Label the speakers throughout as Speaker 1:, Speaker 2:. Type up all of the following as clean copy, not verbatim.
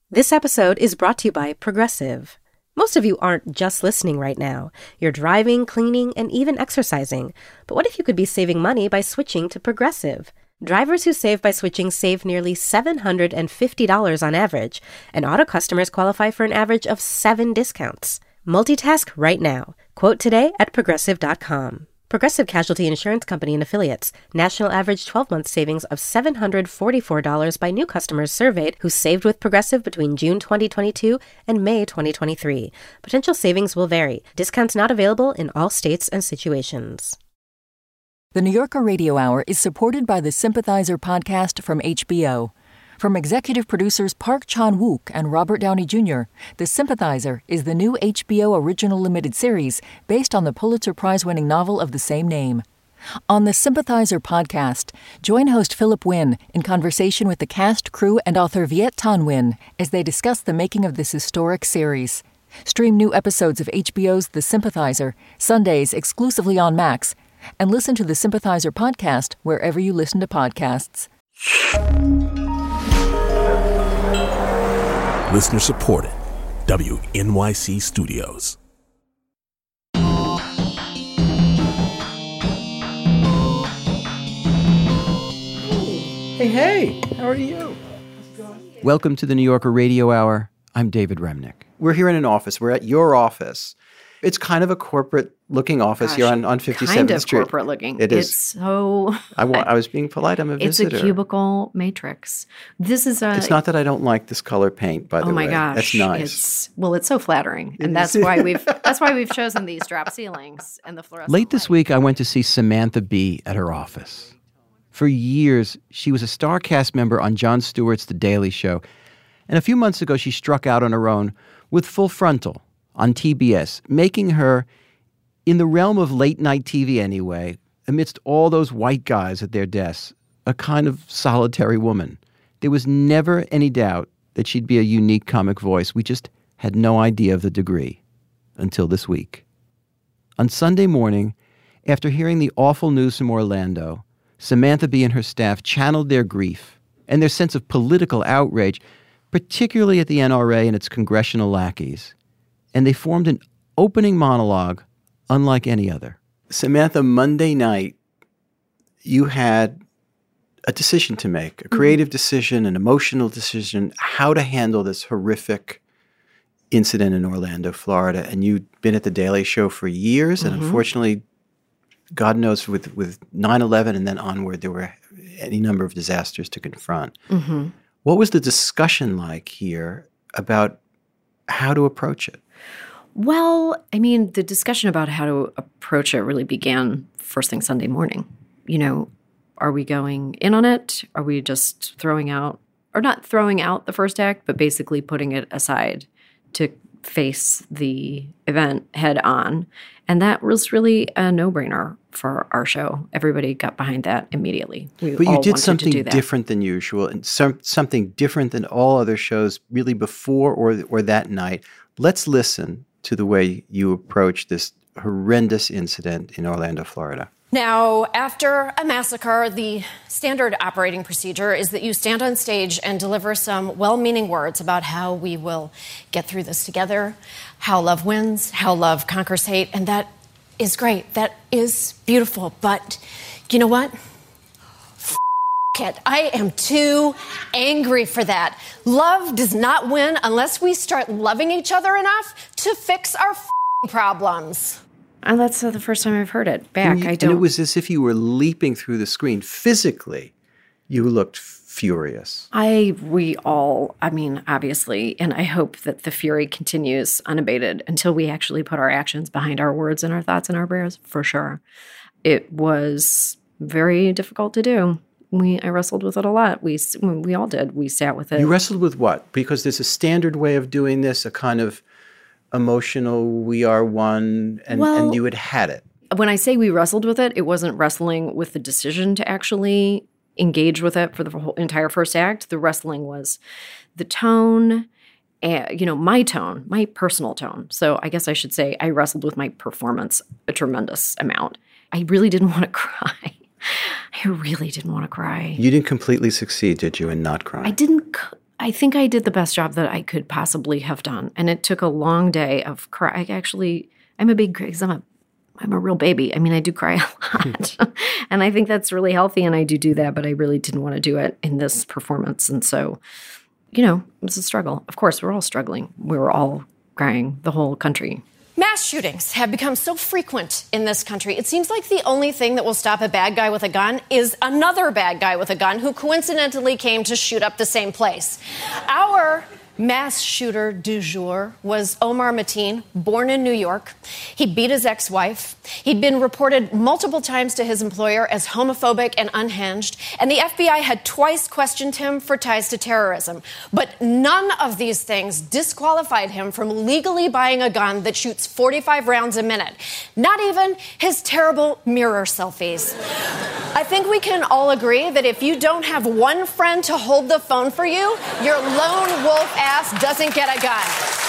Speaker 1: This episode is brought to you by Progressive. Most of you aren't just listening right now. You're driving, cleaning, and even exercising. But what if you could be saving money by switching to Progressive? Drivers who save by switching save nearly $750 on average, and auto customers qualify for an average of 7 discounts. Multitask right now. Quote today at Progressive.com. Progressive Casualty Insurance Company and Affiliates. National average 12-month savings of $744 by new customers surveyed who saved with Progressive between June 2022 and May 2023. Potential savings will vary. Discounts not available in all states and situations.
Speaker 2: The New Yorker Radio Hour is supported by the Sympathizer podcast from HBO. From executive producers Park Chan-wook and Robert Downey Jr., The Sympathizer is the new HBO original limited series based on the Pulitzer Prize-winning novel of the same name. On the Sympathizer podcast, join host Philip Wynn in conversation with the cast, crew, and author Viet Thanh Nguyen as they discuss the making of this historic series. Stream new episodes of HBO's The Sympathizer, Sundays exclusively on Max, and listen to the Sympathizer podcast wherever you listen to podcasts.
Speaker 3: Listener supported. WNYC Studios.
Speaker 4: Hey, how are you?
Speaker 5: Welcome to the New Yorker Radio Hour. I'm David Remnick.
Speaker 4: We're here in an office. We're at your office. It's kind of a corporate-looking office here on 57th
Speaker 6: kind of
Speaker 4: Street.
Speaker 6: Corporate-looking.
Speaker 4: It is.
Speaker 6: It's so...
Speaker 4: I was being polite. I'm a visitor.
Speaker 6: It's a cubicle matrix. This is a...
Speaker 4: It's not that I don't like this color paint, by the way.
Speaker 6: Oh my gosh.
Speaker 4: That's nice.
Speaker 6: It's so flattering. And that's why we've chosen these drop ceilings and the fluorescent
Speaker 5: Late this
Speaker 6: light.
Speaker 5: week, I went to see Samantha Bee at her office. For years, she was a star cast member on Jon Stewart's The Daily Show. And a few months ago, she struck out on her own with Full Frontal on TBS, making her, in the realm of late-night TV anyway, amidst all those white guys at their desks, a kind of solitary woman. There was never any doubt that she'd be a unique comic voice. We just had no idea of the degree until this week. On Sunday morning, after hearing the awful news from Orlando, Samantha Bee and her staff channeled their grief and their sense of political outrage, particularly at the NRA and its congressional lackeys, and they formed an opening monologue unlike any other.
Speaker 4: Samantha, Monday night, you had a decision to make, a creative decision, an emotional decision, how to handle this horrific incident in Orlando, Florida. And you'd been at The Daily Show for years, and unfortunately, God knows, with 9/11 and then onward, there were any number of disasters to confront.
Speaker 6: Mm-hmm.
Speaker 4: What was the discussion like here about how to approach it?
Speaker 6: Well, I mean, the discussion about how to approach it really began first thing Sunday morning. You know, are we going in on it? Are we just throwing out, or not throwing out the first act, but basically putting it aside to face the event head on? And that was really a no-brainer for our show. Everybody got behind that immediately.
Speaker 4: But you did something different than usual, and something different than all other shows really before or that night. Let's listen to the way you approached this horrendous incident in Orlando, Florida.
Speaker 7: Now, after a massacre, the standard operating procedure is that you stand on stage and deliver some well-meaning words about how we will get through this together, how love wins, how love conquers hate, and that is great. That is beautiful. But you know what? It. I am too angry for that. Love does not win unless we start loving each other enough to fix our problems.
Speaker 6: And that's the first time I've heard it back.
Speaker 4: And it was as if you were leaping through the screen. Physically, you looked furious.
Speaker 6: Obviously, and I hope that the fury continues unabated until we actually put our actions behind our words and our thoughts and our prayers, for sure. It was very difficult to do. I wrestled with it a lot. We all did. We sat with it.
Speaker 4: You wrestled with what? Because there's a standard way of doing this, a kind of emotional, we are one, and you had it.
Speaker 6: When I say we wrestled with it, it wasn't wrestling with the decision to actually engage with it for the whole entire first act. The wrestling was the tone, my tone, my personal tone. So I guess I should say I wrestled with my performance a tremendous amount. I really didn't want to cry. I really didn't want to cry.
Speaker 4: You didn't completely succeed, did you, in not crying?
Speaker 6: I didn't. I think I did the best job that I could possibly have done. And it took a long day of cry. I'm a big, because I'm a real baby. I mean, I do cry a lot. And I think that's really healthy, and I do that, but I really didn't want to do it in this performance. And so, it was a struggle. Of course, we're all struggling. We were all crying, the whole country.
Speaker 7: Mass shootings have become so frequent in this country. It seems like the only thing that will stop a bad guy with a gun is another bad guy with a gun who coincidentally came to shoot up the same place. Our mass shooter du jour was Omar Mateen, born in New York. He beat his ex-wife. He'd been reported multiple times to his employer as homophobic and unhinged, and the FBI had twice questioned him for ties to terrorism. But none of these things disqualified him from legally buying a gun that shoots 45 rounds a minute. Not even his terrible mirror selfies. I think we can all agree that if you don't have one friend to hold the phone for you, your lone wolf ass doesn't get a gun.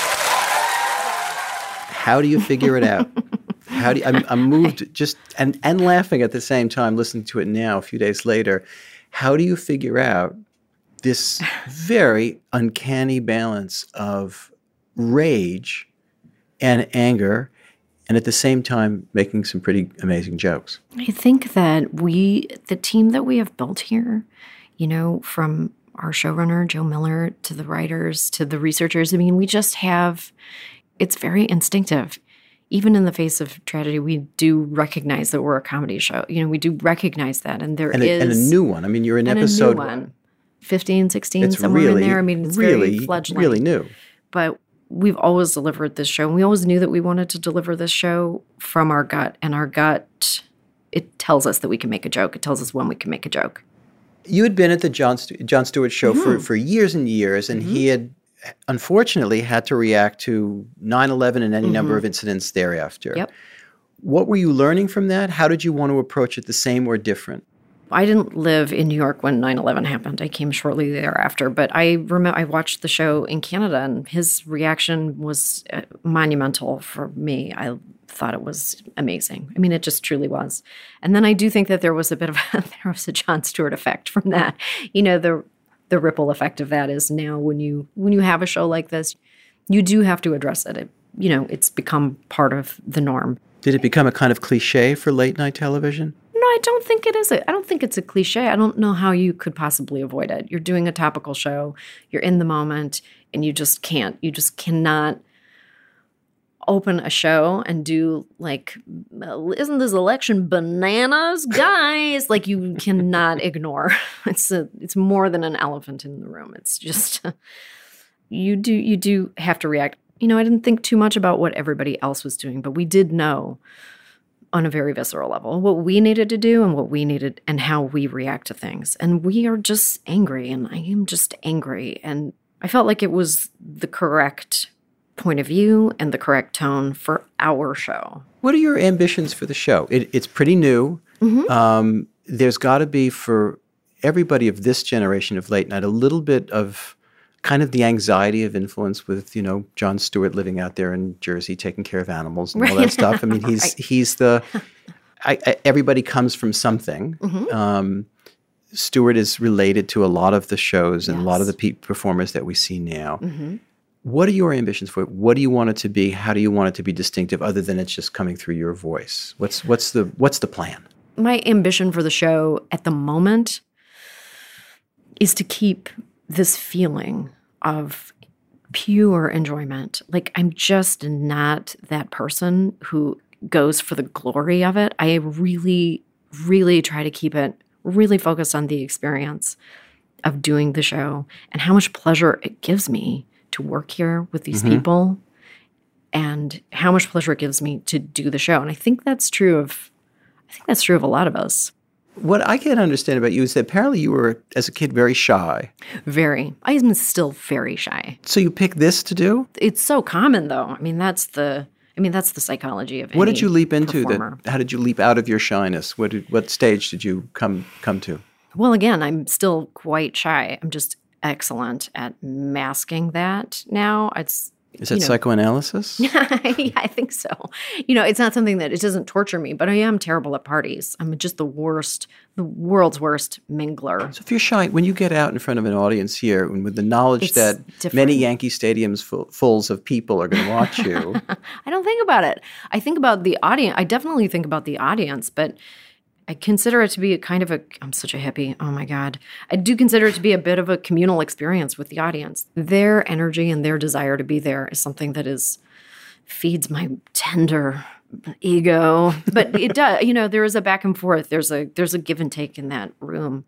Speaker 4: How do you figure it out? I'm moved just and laughing at the same time listening to it now a few days later. How do you figure out this very uncanny balance of rage and anger and at the same time making some pretty amazing jokes?
Speaker 6: I think that the team that we have built here, from our showrunner, Joe Miller, to the writers, to the researchers, I mean, we just have, it's very instinctive. Even in the face of tragedy, we do recognize that we're a comedy show. We do recognize that. And there is...
Speaker 4: And a new one. I mean, you're in episode...
Speaker 6: a new one. 15, 16, somewhere in there. I mean, it's very fledgling.
Speaker 4: Really new.
Speaker 6: But we've always delivered this show. And we always knew that we wanted to deliver this show from our gut. And our gut, it tells us that we can make a joke. It tells us when we can make a joke.
Speaker 4: You had been at the Jon Stewart show for years and years, and he had unfortunately had to react to 9/11 and any number of incidents thereafter.
Speaker 6: Yep.
Speaker 4: What were you learning from that? How did you want to approach it, the same or different?
Speaker 6: I didn't live in New York when 9/11 happened. I came shortly thereafter. But I remember I watched the show in Canada, and his reaction was monumental for me. I thought it was amazing. I mean, it just truly was. And then I do think that there was a bit of there was a Jon Stewart effect from that. The ripple effect of that is now when you have a show like this, you do have to address it. It's become part of the norm.
Speaker 4: Did it become a kind of cliche for late night television?
Speaker 6: No, I don't think it is. I don't think it's a cliche. I don't know how you could possibly avoid it. You're doing a topical show. You're in the moment, and you just can't. You just cannot open a show and do isn't this election bananas, guys? You cannot ignore. It's more than an elephant in the room. It's just you do have to react. I didn't think too much about what everybody else was doing, but we did know on a very visceral level what we needed to do and what we needed and how we react to things. And we are just angry, and I am just angry. And I felt like it was the correct point of view and the correct tone for our show.
Speaker 4: What are your ambitions for the show? It's pretty new. There's got to be, for everybody of this generation of late night, a little bit of kind of the anxiety of influence with, Jon Stewart living out there in Jersey, taking care of animals and all that stuff. I mean, he's the everybody comes from something. Stewart is related to a lot of the shows and a lot of the performers that we see now. What are your ambitions for it? What do you want it to be? How do you want it to be distinctive, other than it's just coming through your voice? What's the plan? My
Speaker 6: ambition for the show at the moment is to keep this feeling of pure enjoyment. I'm just not that person who goes for the glory of it. I really, really try to keep it really focused on the experience of doing the show and how much pleasure it gives me to work here with these people, and how much pleasure it gives me to do the show. And I think that's true of a lot of us. What I can't understand about you is that apparently you were, as a kid, very shy. Very. I am still very shy. So you picked this to do? It's so common, though. That's the psychology of any What did you leap into? How did you leap out of your shyness? What stage did you come to? Well, again, I'm still quite shy. I'm just excellent at masking that now.
Speaker 4: Is that psychoanalysis?
Speaker 6: Yeah, I think so. It's not something that, it doesn't torture me, but I am terrible at parties. I'm just the world's worst mingler.
Speaker 4: So if you're shy, when you get out in front of an audience here, and with the knowledge
Speaker 6: It's
Speaker 4: that
Speaker 6: different.
Speaker 4: many Yankee stadiums fulls of people are going to watch you,
Speaker 6: I don't think about it. I think about the audience. I definitely think about the audience, but I consider it to be I'm such a hippie. Oh my God. I do consider it to be a bit of a communal experience with the audience. Their energy and their desire to be there is something that feeds my tender ego. But it does, there is a back and forth. There's a give and take in that room.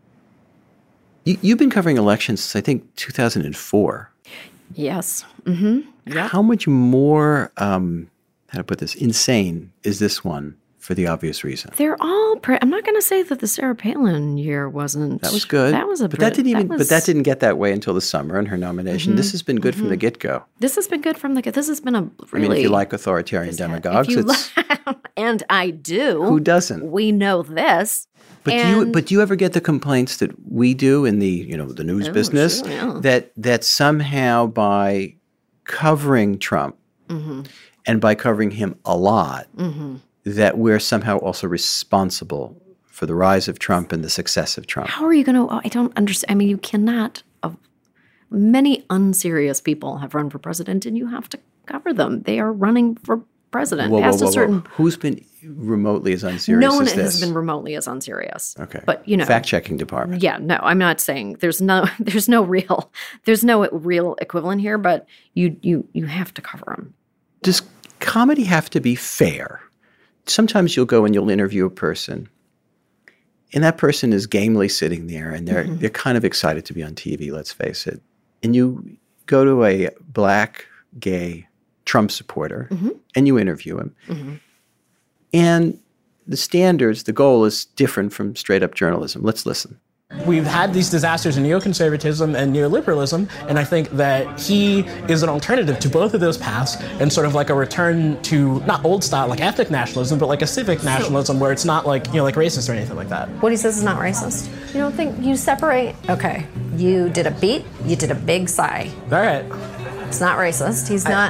Speaker 4: you've been covering elections since, I think, 2004.
Speaker 6: Yes. Mm-hmm. Yep.
Speaker 4: How much more, how to put this, insane is this one? For the obvious reason.
Speaker 6: They're all. I'm not going to say that the Sarah Palin year wasn't.
Speaker 4: That was good.
Speaker 6: That was
Speaker 4: but that didn't get that way until the summer and her nomination. Mm-hmm. This has been good from the get-go.
Speaker 6: This has been good from the get. This has been a really.
Speaker 4: I mean, if you like authoritarian demagogues,
Speaker 6: and I do.
Speaker 4: Who doesn't?
Speaker 6: We know this.
Speaker 4: But do you ever get the complaints that we do in the the news business
Speaker 6: sure, yeah.
Speaker 4: that somehow by covering Trump and by covering him a lot. That we're somehow also responsible for the rise of Trump and the success of Trump.
Speaker 6: How are you going to? I don't understand. I mean, you cannot. Many unserious people have run for president, and you have to cover them. They are running for president.
Speaker 4: Whoa. Who's been remotely as unserious
Speaker 6: no one
Speaker 4: as this?
Speaker 6: has been remotely as unserious.
Speaker 4: Okay.
Speaker 6: But,
Speaker 4: fact-checking department.
Speaker 6: Yeah, no, I'm not saying there's no real equivalent here, but you have to cover them.
Speaker 4: Does comedy have to be fair? Sometimes you'll go and you'll interview a person, and that person is gamely sitting there, and they're kind of excited to be on TV, let's face it. And you go to a black, gay Trump supporter, and you interview him. And the goal is different from straight-up journalism. Let's listen.
Speaker 8: We've had these disasters in neoconservatism and neoliberalism, and I think that he is an alternative to both of those paths and sort of like a return to not old style, like ethnic nationalism, but like a civic nationalism where it's not like, like racist or anything like that.
Speaker 9: What he says is not racist. You don't think you separate? Okay. You did a beat, you did a big sigh.
Speaker 8: All right.
Speaker 9: It's not racist. He's not.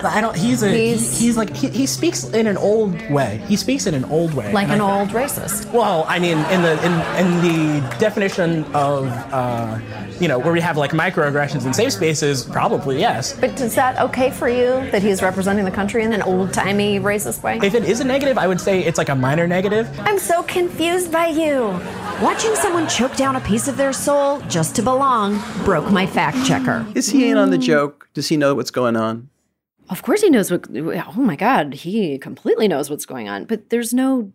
Speaker 8: He speaks in an old way. He speaks in an old way.
Speaker 9: Like an old racist.
Speaker 8: Well, I mean, in the definition of, where we have like microaggressions in safe spaces, probably yes.
Speaker 9: But is that okay for you that he's representing the country in an old-timey racist way?
Speaker 8: If it is a negative, I would say it's like a minor negative.
Speaker 9: I'm so confused by you. Watching someone choke down a piece of their soul just to belong broke my fact checker.
Speaker 4: Is he in on the joke? Does he know what's going on?
Speaker 6: Of course he knows oh my God, he completely knows what's going on. But there's no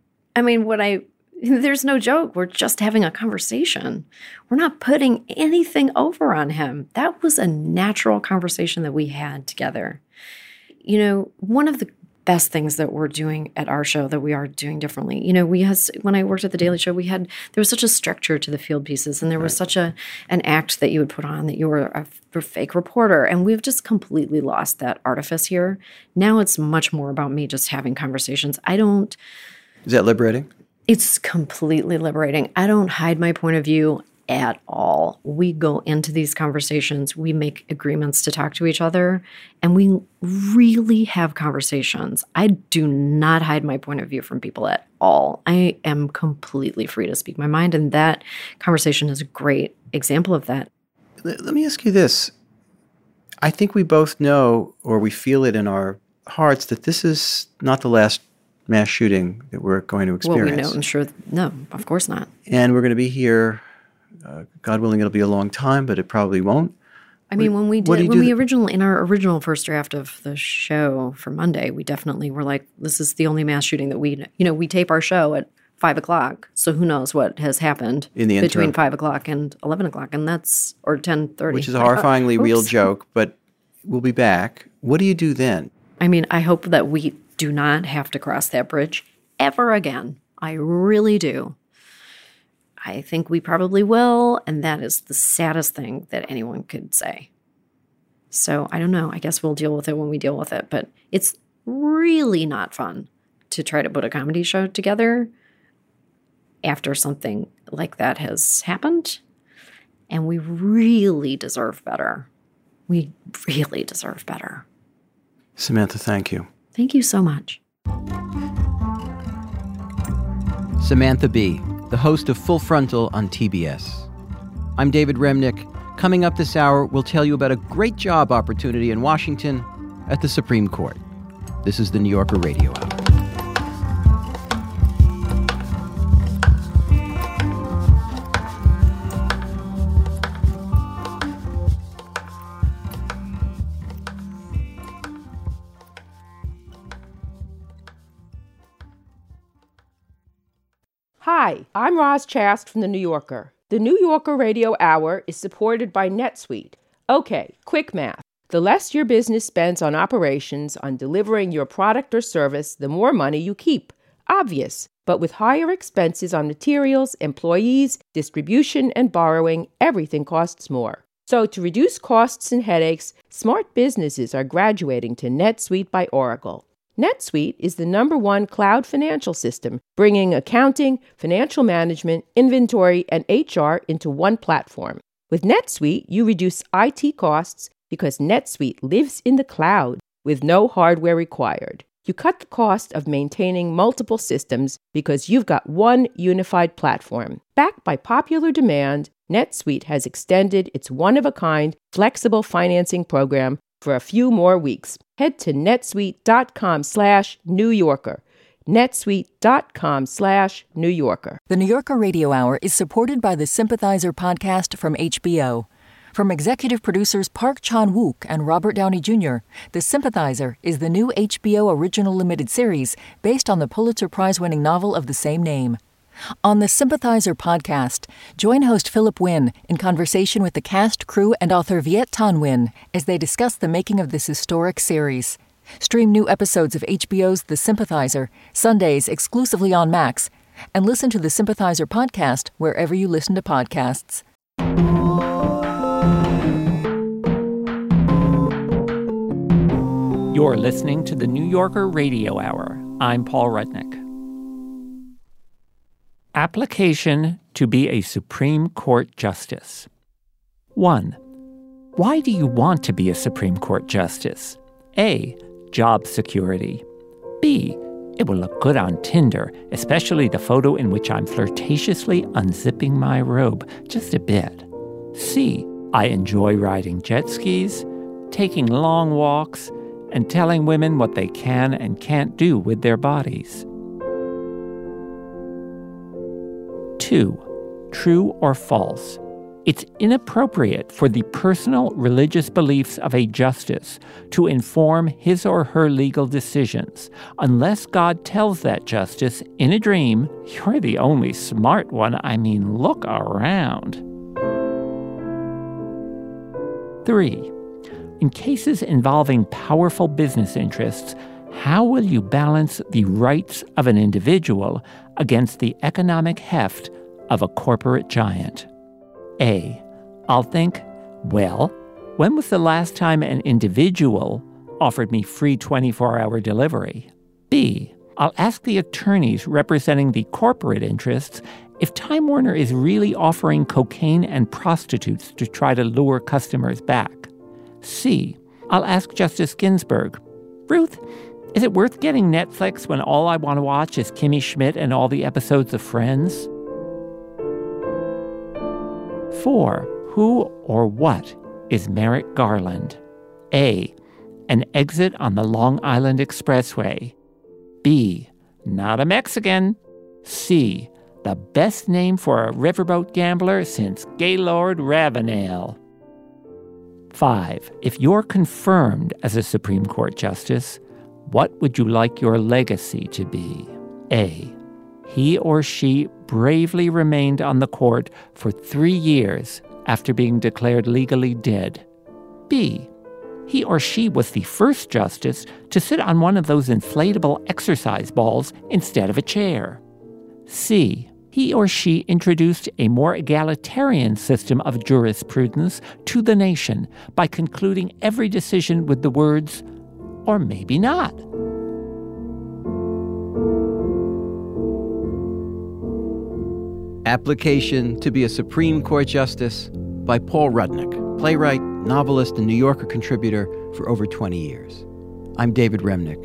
Speaker 6: joke. We're just having a conversation. We're not putting anything over on him. That was a natural conversation that we had together. One of the best things that we're doing at our show that we are doing differently. When I worked at The Daily Show, there was such a structure to the field pieces, and there was such an act that you would put on that you were a fake reporter, and we've just completely lost that artifice here. Now it's much more about me just having conversations.
Speaker 4: Is that liberating?
Speaker 6: It's completely liberating. I don't hide my point of view at all. We go into these conversations, we make agreements to talk to each other, and we really have conversations. I do not hide my point of view from people at all. I am completely free to speak my mind, and that conversation is a great example of that.
Speaker 4: Let me ask you this. I think we both know, or we feel it in our hearts, that this is not the last mass shooting that we're going to experience.
Speaker 6: Well, we know, I'm sure. No, of course not.
Speaker 4: And we're going to be here, God willing, it'll be a long time, but it probably won't.
Speaker 6: I mean, in our original first draft of the show for Monday, we definitely were like, this is the only mass shooting that we tape our show at 5:00. So who knows what has happened
Speaker 4: in the
Speaker 6: between 5:00 and 11:00, and or 10:30.
Speaker 4: Which is a horrifyingly real joke, but we'll be back. What do you do then?
Speaker 6: I mean, I hope that we do not have to cross that bridge ever again. I really do. I think we probably will, and that is the saddest thing that anyone could say. So I don't know. I guess we'll deal with it when we deal with it. But it's really not fun to try to put a comedy show together after something like that has happened. And we really deserve better. We really deserve better.
Speaker 4: Samantha, thank you.
Speaker 6: Thank you so much.
Speaker 5: Samantha Bee, the host of Full Frontal on TBS. I'm David Remnick. Coming up this hour, we'll tell you about a great job opportunity in Washington at the Supreme Court. This is the New Yorker Radio Hour.
Speaker 10: Hi, I'm Roz Chast from The New Yorker. The New Yorker Radio Hour is supported by NetSuite. Okay, quick math. The less your business spends on operations, on delivering your product or service, the more money you keep. Obvious. But with higher expenses on materials, employees, distribution, and borrowing, everything costs more. So to reduce costs and headaches, smart businesses are graduating to NetSuite by Oracle. NetSuite is the #1 cloud financial system, bringing accounting, financial management, inventory, and HR into one platform. With NetSuite, you reduce IT costs because NetSuite lives in the cloud with no hardware required. You cut the cost of maintaining multiple systems because you've got one unified platform. Backed by popular demand, NetSuite has extended its one-of-a-kind flexible financing program for a few more weeks. Head to netsuite.com/New Yorker. netsuite.com/New Yorker.
Speaker 2: The New Yorker Radio Hour is supported by the Sympathizer podcast from HBO. From executive producers Park Chan-wook and Robert Downey Jr., The Sympathizer is the new HBO original limited series based on the Pulitzer Prize-winning novel of the same name. On the Sympathizer podcast, join host Philip Wynn in conversation with the cast, crew, and author Viet Thanh Nguyen as they discuss the making of this historic series. Stream new episodes of HBO's The Sympathizer, Sundays exclusively on Max, and listen to the Sympathizer podcast wherever you listen to podcasts.
Speaker 11: You're listening to the New Yorker Radio Hour. I'm Paul Rudnick. Application to be a Supreme Court Justice. 1. Why do you want to be a Supreme Court Justice? A. Job security. B. It will look good on Tinder, especially the photo in which I'm flirtatiously unzipping my robe just a bit. C. I enjoy riding jet skis, taking long walks, and telling women what they can and can't do with their bodies. 2. True or false? It's inappropriate for the personal religious beliefs of a justice to inform his or her legal decisions unless God tells that justice in a dream, "You're the only smart one. I mean, look around." 3. In cases involving powerful business interests, how will you balance the rights of an individual against the economic heft of a corporate giant? A. I'll think, well, when was the last time an individual offered me free 24-hour delivery? B. I'll ask the attorneys representing the corporate interests if Time Warner is really offering cocaine and prostitutes to try to lure customers back. C. I'll ask Justice Ginsburg, Ruth, is it worth getting Netflix when all I want to watch is Kimmy Schmidt and all the episodes of Friends? 4. Who or what is Merrick Garland? A. An exit on the Long Island Expressway. B. Not a Mexican. C. The best name for a riverboat gambler since Gaylord Ravenel. 5. If you're confirmed as a Supreme Court Justice, what would you like your legacy to be? A. He or she bravely remained on the court for 3 years after being declared legally dead. B. He or she was the first justice to sit on one of those inflatable exercise balls instead of a chair. C. He or she introduced a more egalitarian system of jurisprudence to the nation by concluding every decision with the words, or maybe not.
Speaker 5: Application to be a Supreme Court Justice by Paul Rudnick, playwright, novelist, and New Yorker contributor for over 20 years. I'm David Remnick.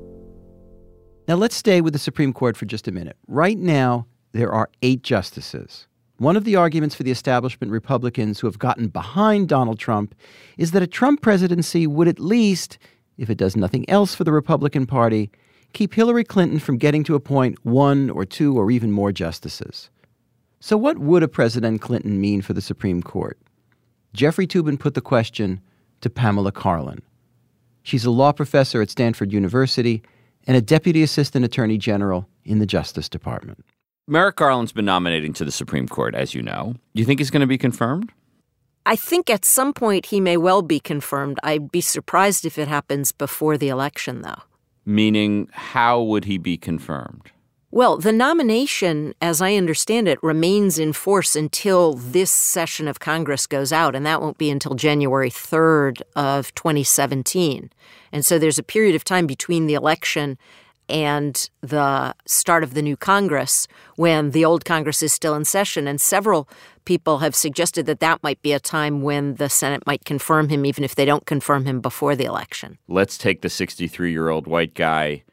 Speaker 5: Now let's stay with the Supreme Court for just a minute. Right now, there are 8 justices. One of the arguments for the establishment Republicans who have gotten behind Donald Trump is that a Trump presidency would at least, if it does nothing else for the Republican Party, keep Hillary Clinton from getting to appoint 1 or 2 or even more justices. So what would a President Clinton mean for the Supreme Court? Jeffrey Toobin put the question to Pamela Karlan. She's a law professor at Stanford University and a Deputy Assistant Attorney General in the Justice Department.
Speaker 12: Merrick Garland's been nominating to the Supreme Court, as you know. Do you think he's going to be confirmed?
Speaker 13: I think at some point he may well be confirmed. I'd be surprised if it happens before the election, though.
Speaker 12: Meaning, how would he be confirmed?
Speaker 13: Well, the nomination, as I understand it, remains in force until this session of Congress goes out, and that won't be until January 3rd of 2017. And so there's a period of time between the election and the start of the new Congress when the old Congress is still in session. And several people have suggested that that might be a time when the Senate might confirm him, even if they don't confirm him before the election.
Speaker 12: Let's take the 63-year-old white guy,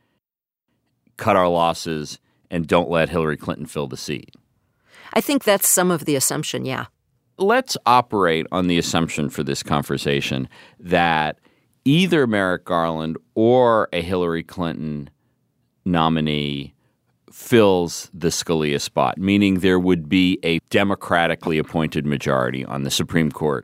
Speaker 12: cut our losses, and don't let Hillary Clinton fill the seat.
Speaker 13: I think that's some of the assumption, yeah.
Speaker 12: Let's operate on the assumption for this conversation that either Merrick Garland or a Hillary Clinton nominee fills the Scalia spot, meaning there would be a democratically appointed majority on the Supreme Court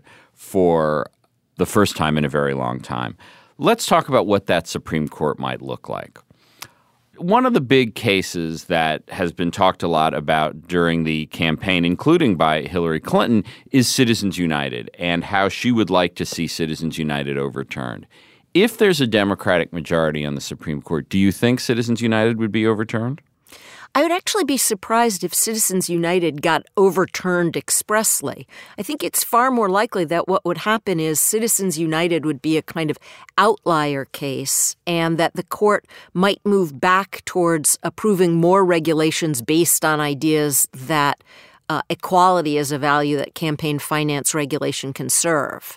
Speaker 12: for the first time in a very long time. Let's talk about what that Supreme Court might look like. One of the big cases that has been talked a lot about during the campaign, including by Hillary Clinton, is Citizens United and how she would like to see Citizens United overturned. If there's a Democratic majority on the Supreme Court, do you think Citizens United would be overturned?
Speaker 13: I would actually be surprised if Citizens United got overturned expressly. I think it's far more likely that what would happen is Citizens United would be a kind of outlier case and that the court might move back towards approving more regulations based on ideas that equality is a value that campaign finance regulation can serve.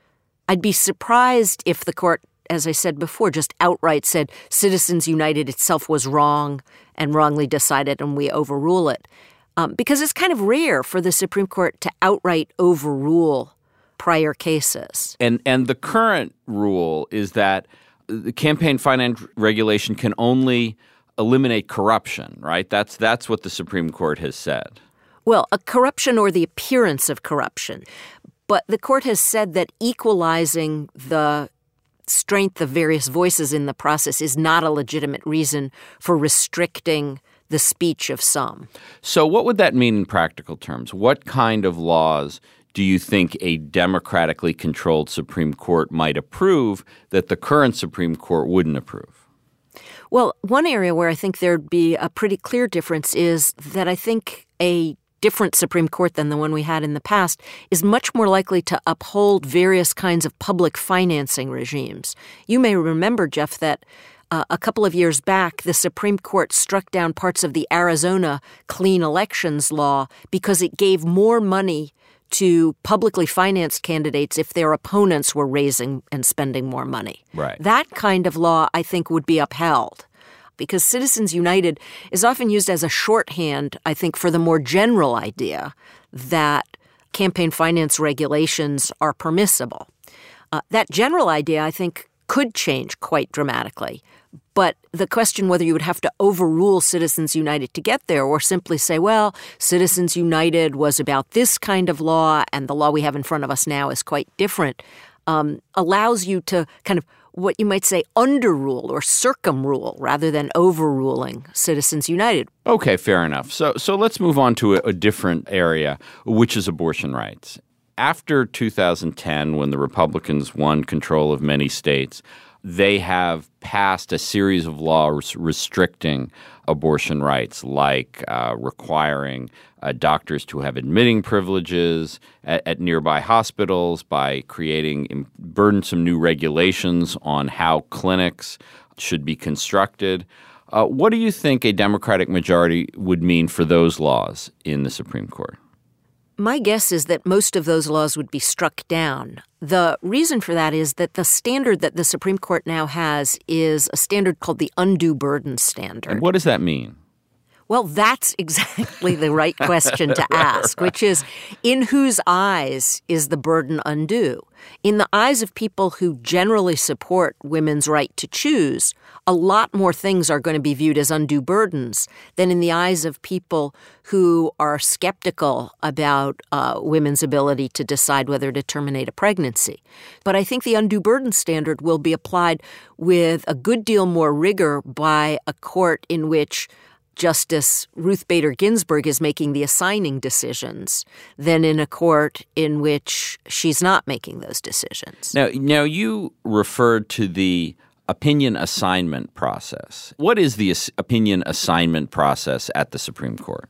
Speaker 13: I'd be surprised if the court, as I said before, just outright said Citizens United itself was wrong and wrongly decided and we overrule it. Because it's kind of rare for the Supreme Court to outright overrule prior cases.
Speaker 12: And the current rule is that the campaign finance regulation can only eliminate corruption, right? That's what the Supreme Court has said.
Speaker 13: Well, a corruption or the appearance of corruption. But the court has said that equalizing the strength of various voices in the process is not a legitimate reason for restricting the speech of some.
Speaker 12: So what would that mean in practical terms? What kind of laws do you think a democratically controlled Supreme Court might approve that the current Supreme Court wouldn't approve?
Speaker 13: Well, one area where I think there'd be a pretty clear difference is that I think a different Supreme Court than the one we had in the past is much more likely to uphold various kinds of public financing regimes. You may remember, Jeff, that a couple of years back, the Supreme Court struck down parts of the Arizona clean elections law because it gave more money to publicly financed candidates if their opponents were raising and spending more money.
Speaker 12: Right.
Speaker 13: That kind of law, I think, would be upheld. Because Citizens United is often used as a shorthand, I think, for the more general idea that campaign finance regulations are permissible. That general idea, I think, could change quite dramatically. But the question whether you would have to overrule Citizens United to get there or simply say, well, Citizens United was about this kind of law and the law we have in front of us now is quite different, allows you to kind of what you might say underrule or circumrule rather than overruling Citizens United.
Speaker 12: Okay, fair enough. So let's move on to a different area, which is abortion rights. After 2010, when the Republicans won control of many states, they have passed a series of laws restricting abortion rights, like requiring doctors to have admitting privileges at nearby hospitals, by creating burdensome new regulations on how clinics should be constructed. What do you think a Democratic majority would mean for those laws in the Supreme Court?
Speaker 13: My guess is that most of those laws would be struck down. The reason for that is that the standard that the Supreme Court now has is a standard called the undue burden standard.
Speaker 12: And what does that mean?
Speaker 13: Well, that's exactly the right question to ask, which is, in whose eyes is the burden undue? In the eyes of people who generally support women's right to choose, a lot more things are going to be viewed as undue burdens than in the eyes of people who are skeptical about women's ability to decide whether to terminate a pregnancy. But I think the undue burden standard will be applied with a good deal more rigor by a court in which Justice Ruth Bader Ginsburg is making the assigning decisions than in a court in which she's not making those decisions.
Speaker 12: Now you referred to the opinion assignment process. What is the opinion assignment process at the Supreme Court?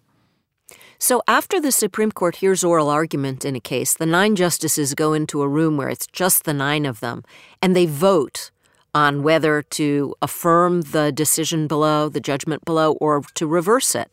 Speaker 13: So after the Supreme Court hears oral argument in a case, the 9 justices go into a room where it's just the 9 of them, and they vote on whether to affirm the decision below, the judgment below, or to reverse it.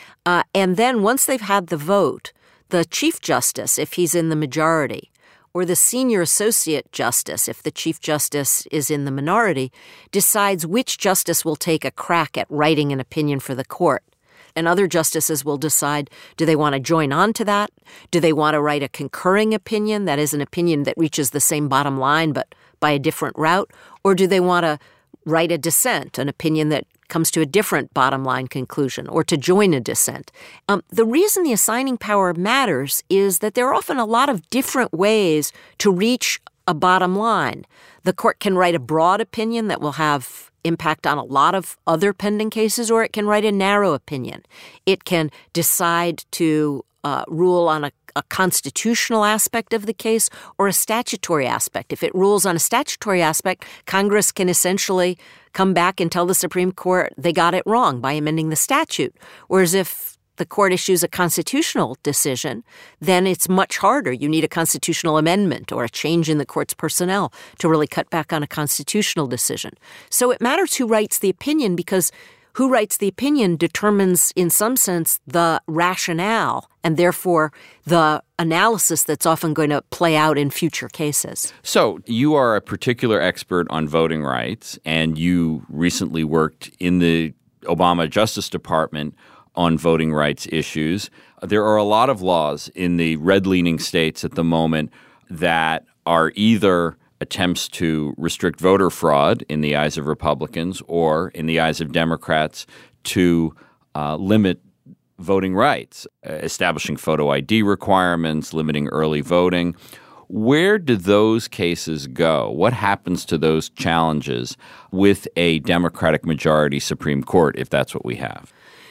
Speaker 13: And then once they've had the vote, the Chief Justice, if he's in the majority, or the Senior Associate Justice, if the Chief Justice is in the minority, decides which justice will take a crack at writing an opinion for the court. And other justices will decide, do they want to join on to that? Do they want to write a concurring opinion, that is an opinion that reaches the same bottom line but by a different route? Or do they want to write a dissent, an opinion that comes to a different bottom line conclusion, or to join a dissent? The reason the assigning power matters is that there are often a lot of different ways to reach a bottom line. The court can write a broad opinion that will have impact on a lot of other pending cases, or it can write a narrow opinion. It can decide to rule on a constitutional aspect of the case or a statutory aspect. If it rules on a statutory aspect, Congress can essentially come back and tell the Supreme Court they got it wrong by amending the statute. Whereas if the court issues a constitutional decision, then it's much harder. You need a constitutional amendment or a change in the court's personnel to really cut back on a constitutional decision. So it matters who writes the opinion, because who writes the opinion determines, in some sense, the rationale and therefore the analysis that's often going to play out in future cases.
Speaker 12: So you are a particular expert on voting rights, and you recently worked in the Obama Justice Department on voting rights issues. There are a lot of laws in the red-leaning states at the moment that are either attempts to restrict voter fraud in the eyes of Republicans, or in the eyes of Democrats to limit voting rights, establishing photo ID requirements, limiting early voting. Where do those cases go? What happens to those challenges with a Democratic majority Supreme Court, if that's what we have?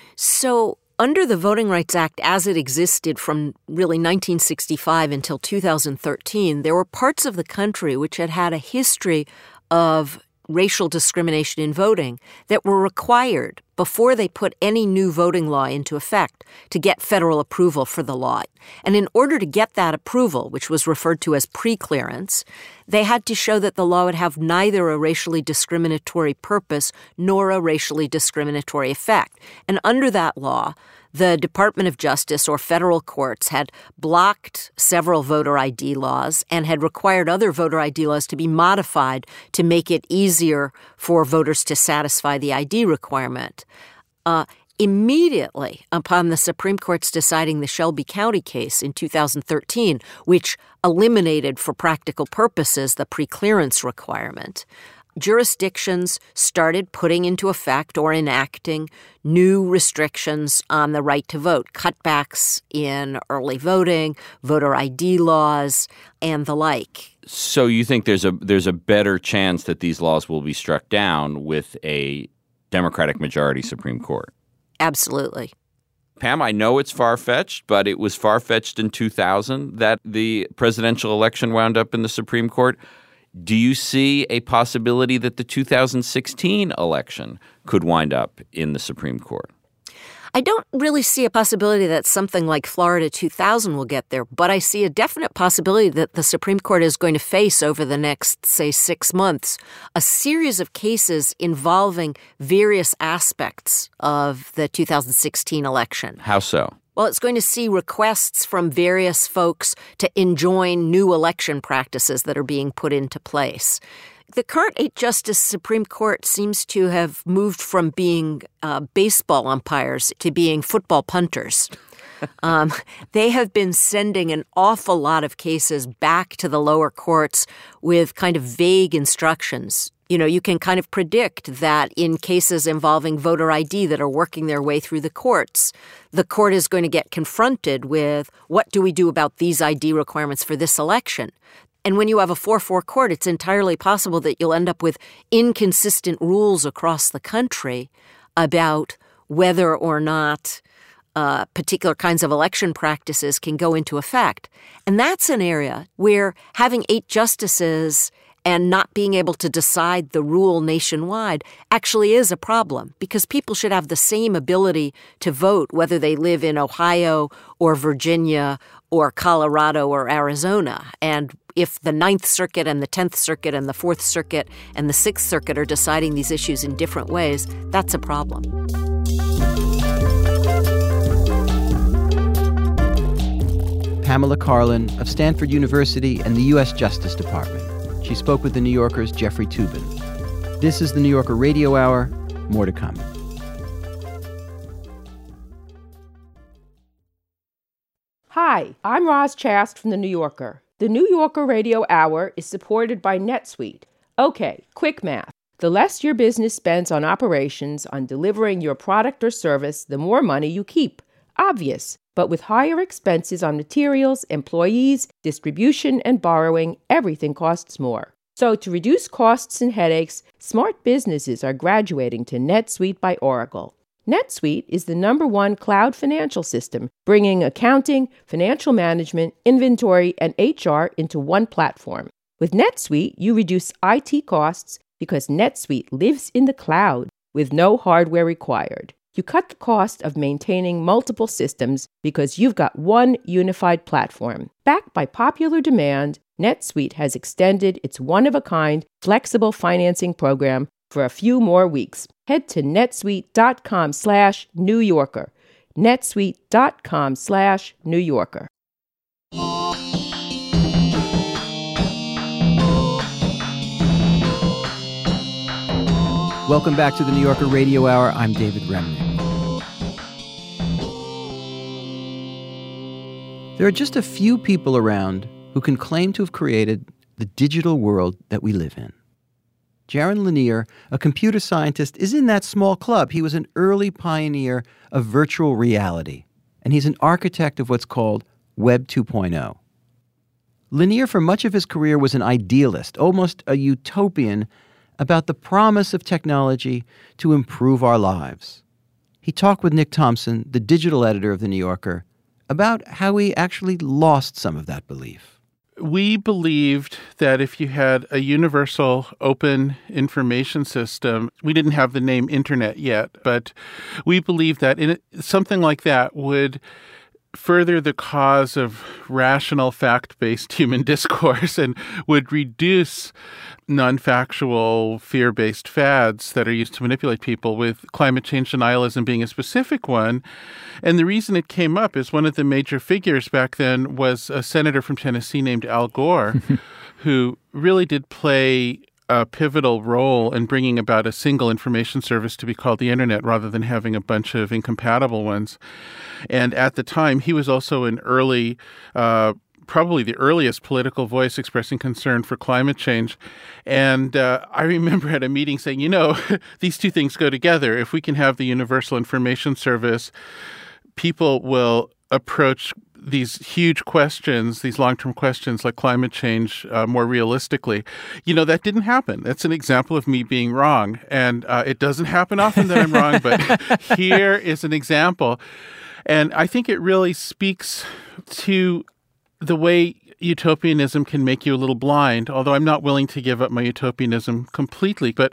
Speaker 13: So under the Voting Rights Act as it existed from really 1965 until 2013, there were parts of the country which had had a history of racial discrimination in voting that were required before they put any new voting law into effect to get federal approval for the law. And in order to get that approval, which was referred to as pre-clearance, they had to show that the law would have neither a racially discriminatory purpose nor a racially discriminatory effect. And under that law, the Department of Justice or federal courts had blocked several voter ID laws and had required other voter ID laws to be modified to make it easier for voters to satisfy the ID requirement. Immediately upon the Supreme Court's deciding the Shelby County case in 2013, which eliminated for practical purposes the pre-clearance requirement, jurisdictions started putting into effect or enacting new restrictions on the right to vote, cutbacks in early voting, voter ID laws, and the like.
Speaker 12: So you think there's a better chance that these laws will be struck down with a Democratic majority Supreme Court?
Speaker 13: Absolutely.
Speaker 12: Pam, I know it's far-fetched, but it was far-fetched in 2000 that the presidential election wound up in the Supreme Court. Do you see a possibility that the 2016 election could wind up in the Supreme Court?
Speaker 13: I don't really see a possibility that something like Florida 2000 will get there, but I see a definite possibility that the Supreme Court is going to face over the next, say, 6 months, a series of cases involving various aspects of the 2016 election.
Speaker 12: How so?
Speaker 13: Well, it's going to see requests from various folks to enjoin new election practices that are being put into place. The current 8-justice Supreme Court seems to have moved from being baseball umpires to being football punters. They have been sending an awful lot of cases back to the lower courts with kind of vague instructions. You know, you can kind of predict that in cases involving voter ID that are working their way through the courts, the court is going to get confronted with, what do we do about these ID requirements for this election? And when you have a 4-4 court, it's entirely possible that you'll end up with inconsistent rules across the country about whether or not particular kinds of election practices can go into effect. And that's an area where having 8 justices and not being able to decide the rule nationwide actually is a problem, because people should have the same ability to vote whether they live in Ohio or Virginia or Colorado or Arizona. And if the 9th Circuit and the 10th Circuit and the 4th Circuit and the 6th Circuit are deciding these issues in different ways, that's a problem.
Speaker 5: Pamela Karlan of Stanford University and the U.S. Justice Department. She spoke with The New Yorker's Jeffrey Toobin. This is The New Yorker Radio Hour. More to come.
Speaker 10: Hi, I'm Roz Chast from The New Yorker. The New Yorker Radio Hour is supported by NetSuite. Okay, quick math. The less your business spends on operations, on delivering your product or service, the more money you keep. Obvious. But with higher expenses on materials, employees, distribution, and borrowing, everything costs more. So to reduce costs and headaches, smart businesses are graduating to NetSuite by Oracle. NetSuite is the #1 cloud financial system, bringing accounting, financial management, inventory, and HR into one platform. With NetSuite, you reduce IT costs because NetSuite lives in the cloud with no hardware required. You cut the cost of maintaining multiple systems because you've got one unified platform. Backed by popular demand, NetSuite has extended its one-of-a-kind flexible financing program for a few more weeks. Head to netsuite.com/New Yorker. netsuite.com/New Yorker.
Speaker 5: Welcome back to the New Yorker Radio Hour. I'm David Remnick. There are just a few people around who can claim to have created the digital world that we live in. Jaron Lanier, a computer scientist, is in that small club. He was an early pioneer of virtual reality, and he's an architect of what's called Web 2.0. Lanier, for much of his career, was an idealist, almost a utopian, about the promise of technology to improve our lives. He talked with Nick Thompson, the digital editor of The New Yorker, about how he actually lost some of that belief.
Speaker 14: We believed that if you had a universal open information system, we didn't have the name Internet yet, but we believed that something like that would further the cause of rational, fact-based human discourse and would reduce non-factual, fear-based fads that are used to manipulate people, with climate change denialism being a specific one. And the reason it came up is one of the major figures back then was a senator from Tennessee named Al Gore, who really did play a pivotal role in bringing about a single information service to be called the Internet rather than having a bunch of incompatible ones. And at the time, he was also an early probably the earliest political voice expressing concern for climate change. And I remember at a meeting saying, these two things go together. If we can have the universal information service, people will approach these huge questions, these long-term questions like climate change more realistically. That didn't happen. That's an example of me being wrong. And it doesn't happen often that I'm wrong, but here is an example. And I think it really speaks to the way utopianism can make you a little blind, although I'm not willing to give up my utopianism completely. But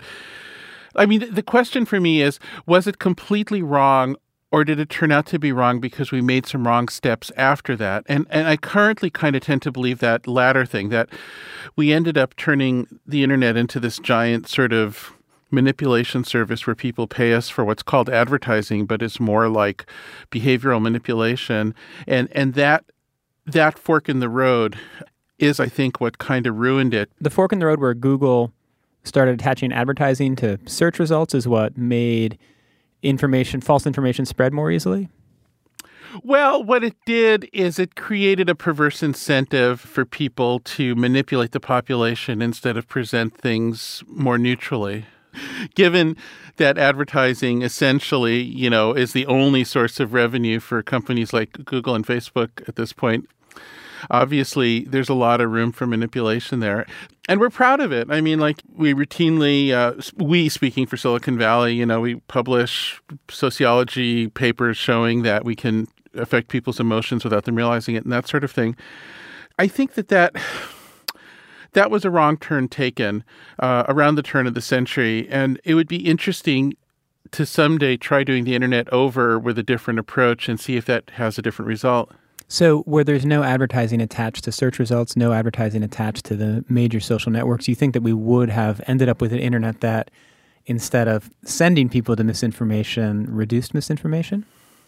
Speaker 14: I mean, the question for me is, was it completely wrong, or did it turn out to be wrong because we made some wrong steps after that? And I currently kind of tend to believe that latter thing, that we ended up turning the Internet into this giant sort of manipulation service where people pay us for what's called advertising, but it's more like behavioral manipulation. And that fork in the road is, I think, what kind of ruined it.
Speaker 15: The fork in the road where Google started attaching advertising to search results is what made false information spread more easily?
Speaker 14: Well, what it did is it created a perverse incentive for people to manipulate the population instead of present things more neutrally. Given that advertising essentially, is the only source of revenue for companies like Google and Facebook at this point, obviously there's a lot of room for manipulation there. And we're proud of it. I mean, we routinely, speaking for Silicon Valley, we publish sociology papers showing that we can affect people's emotions without them realizing it and that sort of thing. I think that was a wrong turn taken around the turn of the century. And it would be interesting to someday try doing the internet over with a different approach and see if that has a different result.
Speaker 15: So where there's no advertising attached to search results, no advertising attached to the major social networks, you think that we would have ended up with an internet that, instead of sending people to misinformation, reduced misinformation?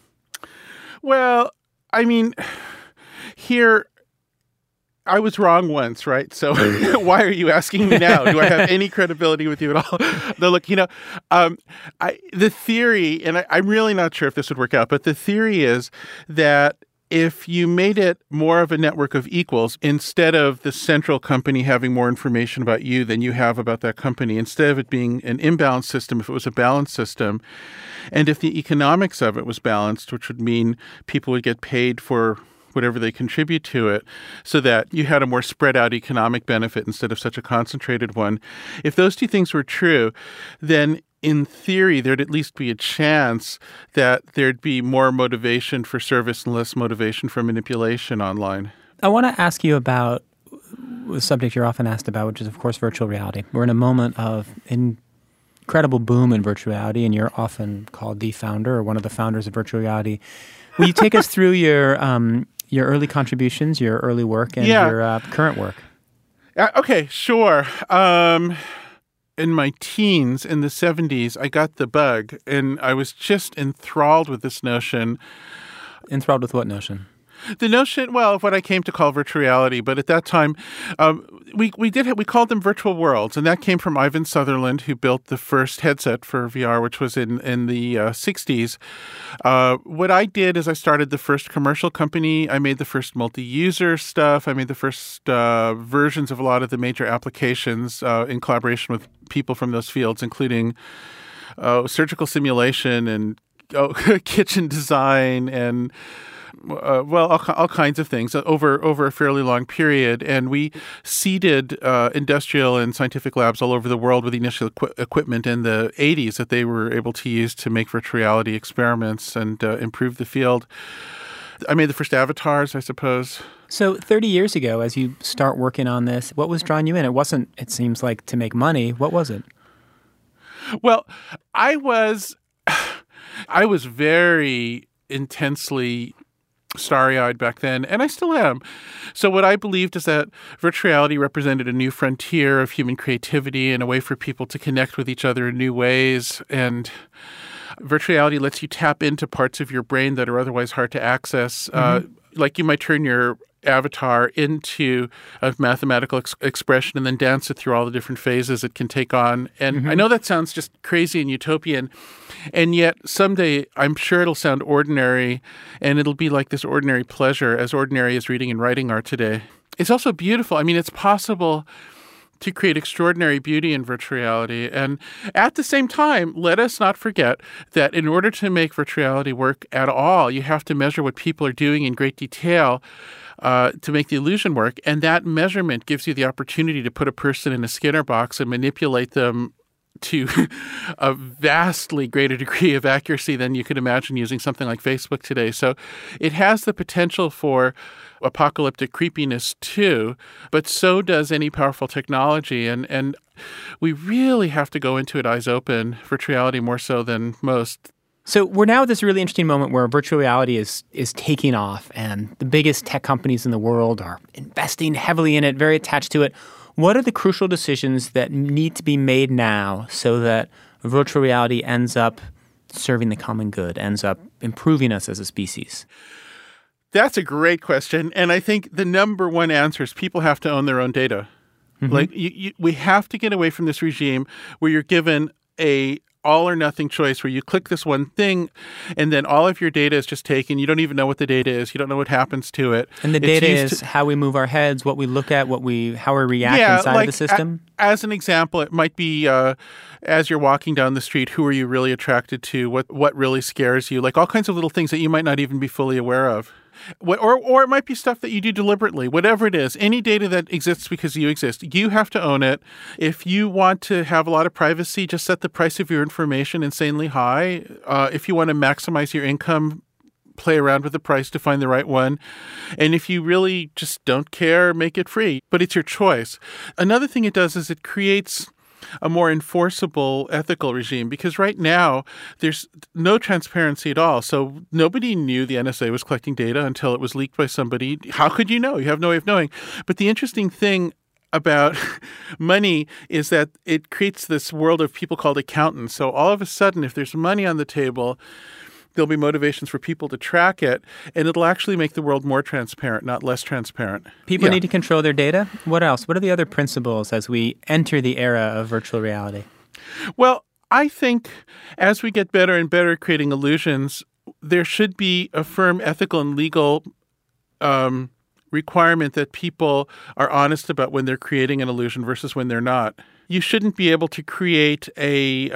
Speaker 14: Well, I mean, here, I was wrong once, right? So why are you asking me now? Do I have any credibility with you at all? No, look, the theory, and I'm really not sure if this would work out, but the theory is that if you made it more of a network of equals, instead of the central company having more information about you than you have about that company, instead of it being an imbalanced system, if it was a balanced system, and if the economics of it was balanced, which would mean people would get paid for whatever they contribute to it, so that you had a more spread out economic benefit instead of such a concentrated one. If those two things were true, then in theory, there'd at least be a chance that there'd be more motivation for service and less motivation for manipulation online.
Speaker 15: I want to ask you about the subject you're often asked about, which is, of course, virtual reality. We're in a moment of incredible boom in virtual reality, and you're often called the founder or one of the founders of virtual reality. Will you take us through your early contributions, your early work, and your current work?
Speaker 14: Okay, sure. In my teens, in the 70s, I got the bug, and I was just enthralled with this notion.
Speaker 15: Enthralled with what notion?
Speaker 14: The notion, of what I came to call virtual reality, but at that time, we called them virtual worlds, and that came from Ivan Sutherland, who built the first headset for VR, which was in the 60s. What I did is I started the first commercial company. I made the first multi-user stuff. I made the first versions of a lot of the major applications in collaboration with people from those fields, including surgical simulation and kitchen design and all kinds of things over a fairly long period. And we seeded industrial and scientific labs all over the world with the initial equipment in the 80s that they were able to use to make virtual reality experiments and improve the field. I made the first avatars, I suppose.
Speaker 15: So 30 years ago, as you start working on this, what was drawing you in? It wasn't, it seems like, to make money. What was it?
Speaker 14: Well, I was very intensely starry-eyed back then, and I still am. So what I believed is that virtual reality represented a new frontier of human creativity and a way for people to connect with each other in new ways. And virtual reality lets you tap into parts of your brain that are otherwise hard to access. Like you might turn your avatar into a mathematical expression and then dance it through all the different phases it can take on. And I know that sounds just crazy and utopian, and yet someday I'm sure it'll sound ordinary, and it'll be like this ordinary pleasure, as ordinary as reading and writing are today. It's also beautiful. I mean, it's possible to create extraordinary beauty in virtual reality. And at the same time, let us not forget that in order to make virtual reality work at all, you have to measure what people are doing in great detail to make the illusion work. And that measurement gives you the opportunity to put a person in a Skinner box and manipulate them to a vastly greater degree of accuracy than you could imagine using something like Facebook today. So it has the potential for apocalyptic creepiness too, but so does any powerful technology. And we really have to go into it eyes open, virtual reality more so than most.
Speaker 15: So we're now at this really interesting moment where virtual reality is taking off, and the biggest tech companies in the world are investing heavily in it, very attached to it. What are the crucial decisions that need to be made now so that virtual reality ends up serving the common good, ends up improving us as a species?
Speaker 14: That's a great question. And I think the number one answer is people have to own their own data. Mm-hmm. Like we have to get away from this regime where you're given a all or nothing choice where you click this one thing and then all of your data is just taken. You don't even know what the data is. You don't know what happens to it.
Speaker 15: And the data is how we move our heads, what we look at, how we react inside of the system?
Speaker 14: As an example, it might be as you're walking down the street, who are you really attracted to? What really scares you? Like all kinds of little things that you might not even be fully aware of. Or it might be stuff that you do deliberately. Whatever it is, any data that exists because you exist, you have to own it. If you want to have a lot of privacy, just set the price of your information insanely high. If you want to maximize your income, play around with the price to find the right one. And if you really just don't care, make it free. But it's your choice. Another thing it does is it creates a more enforceable ethical regime, because right now there's no transparency at all. So nobody knew the NSA was collecting data until it was leaked by somebody. How could you know? You have no way of knowing. But the interesting thing about money is that it creates this world of people called accountants. So all of a sudden, if there's money on the table, there'll be motivations for people to track it, and it'll actually make the world more transparent, not less transparent.
Speaker 15: People need to control their data? What else? What are the other principles as we enter the era of virtual reality?
Speaker 14: Well, I think as we get better and better at creating illusions, there should be a firm ethical and legal requirement that people are honest about when they're creating an illusion versus when they're not. You shouldn't be able to create a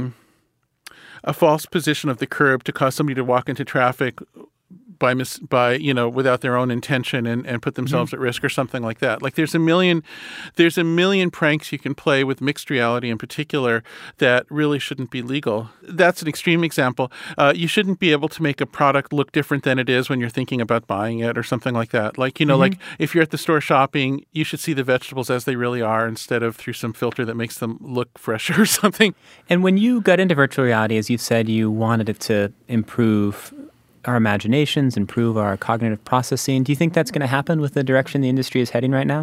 Speaker 14: false position of the curb to cause somebody to walk into traffic without their own intention and put themselves at risk or something like that. Like there's a million pranks you can play with mixed reality in particular that really shouldn't be legal. That's an extreme example. You shouldn't be able to make a product look different than it is when you're thinking about buying it or something like that. Like, like if you're at the store shopping, you should see the vegetables as they really are instead of through some filter that makes them look fresher or something.
Speaker 15: And when you got into virtual reality, as you said, you wanted it to improve our imaginations, improve our cognitive processing. Do you think that's going to happen with the direction the industry is heading right now?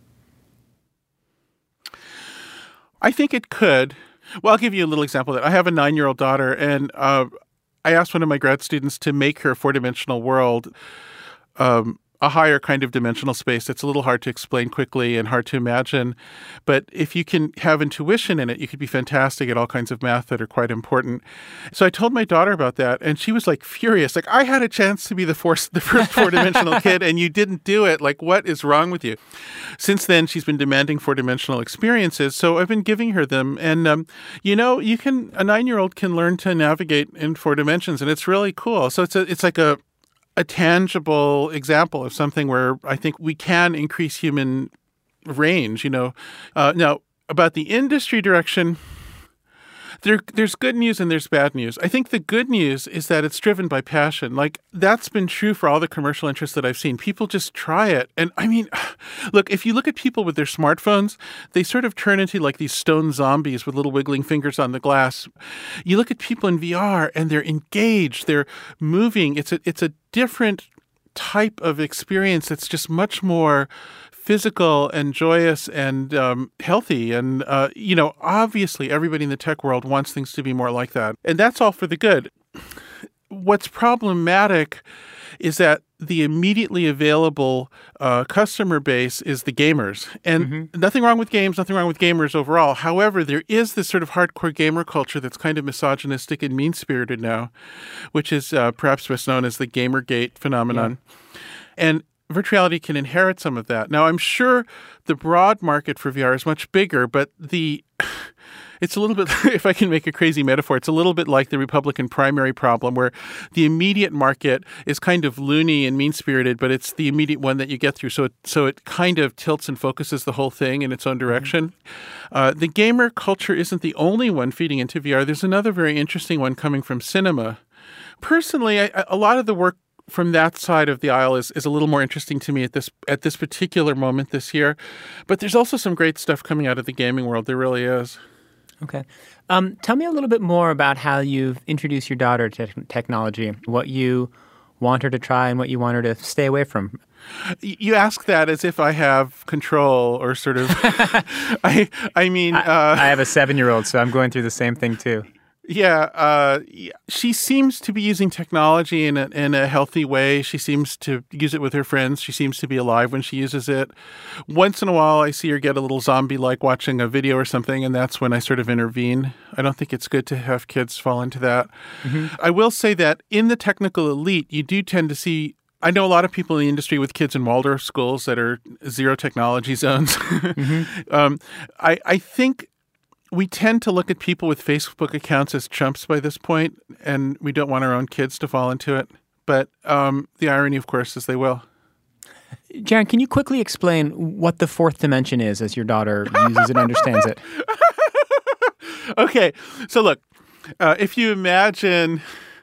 Speaker 14: I think it could. Well, I'll give you a little example of that. I have a 9-year-old daughter, and I asked one of my grad students to make her four-dimensional world a higher kind of dimensional space that's a little hard to explain quickly and hard to imagine. But if you can have intuition in it, you could be fantastic at all kinds of math that are quite important. So I told my daughter about that, and she was like furious. Like, I had a chance to be the first four-dimensional kid, and you didn't do it. Like, what is wrong with you? Since then, she's been demanding four-dimensional experiences, so I've been giving her them. And, a 9-year-old can learn to navigate in 4 dimensions, and it's really cool. So it's like a tangible example of something where I think we can increase human range, Now, about the industry direction, there's good news and there's bad news. I think the good news is that it's driven by passion. Like, that's been true for all the commercial interests that I've seen. People just try it. And I mean, look, if you look at people with their smartphones, they sort of turn into like these stone zombies with little wiggling fingers on the glass. You look at people in VR and they're engaged, they're moving. It's a different type of experience that's just much more physical and joyous and healthy. And, obviously everybody in the tech world wants things to be more like that. And that's all for the good. What's problematic is that the immediately available customer base is the gamers. And nothing wrong with games, nothing wrong with gamers overall. However, there is this sort of hardcore gamer culture that's kind of misogynistic and mean-spirited now, which is perhaps best known as the Gamergate phenomenon. Yeah. And virtual reality can inherit some of that. Now, I'm sure the broad market for VR is much bigger, but it's a little bit, if I can make a crazy metaphor, it's a little bit like the Republican primary problem where the immediate market is kind of loony and mean-spirited, but it's the immediate one that you get through. So it kind of tilts and focuses the whole thing in its own direction. The gamer culture isn't the only one feeding into VR. There's another very interesting one coming from cinema. Personally, a lot of the work from that side of the aisle is a little more interesting to me at this particular moment this year. But there's also some great stuff coming out of the gaming world. There really is.
Speaker 15: Okay. Tell me a little bit more about how you've introduced your daughter to technology, what you want her to try and what you want her to stay away from?
Speaker 14: You ask that as if I have control or sort of. I have
Speaker 15: a 7-year-old, so I'm going through the same thing too.
Speaker 14: Yeah, she seems to be using technology in a healthy way. She seems to use it with her friends. She seems to be alive when she uses it. Once in a while, I see her get a little zombie-like watching a video or something, and that's when I sort of intervene. I don't think it's good to have kids fall into that. Mm-hmm. I will say that in the technical elite, you do tend to see. I know a lot of people in the industry with kids in Waldorf schools that are zero technology zones. Mm-hmm. I think we tend to look at people with Facebook accounts as chumps by this point, and we don't want our own kids to fall into it. But the irony, of course, is they will.
Speaker 15: Jaron, can you quickly explain what the fourth dimension is as your daughter uses and understands it?
Speaker 14: Okay. So look, if you imagine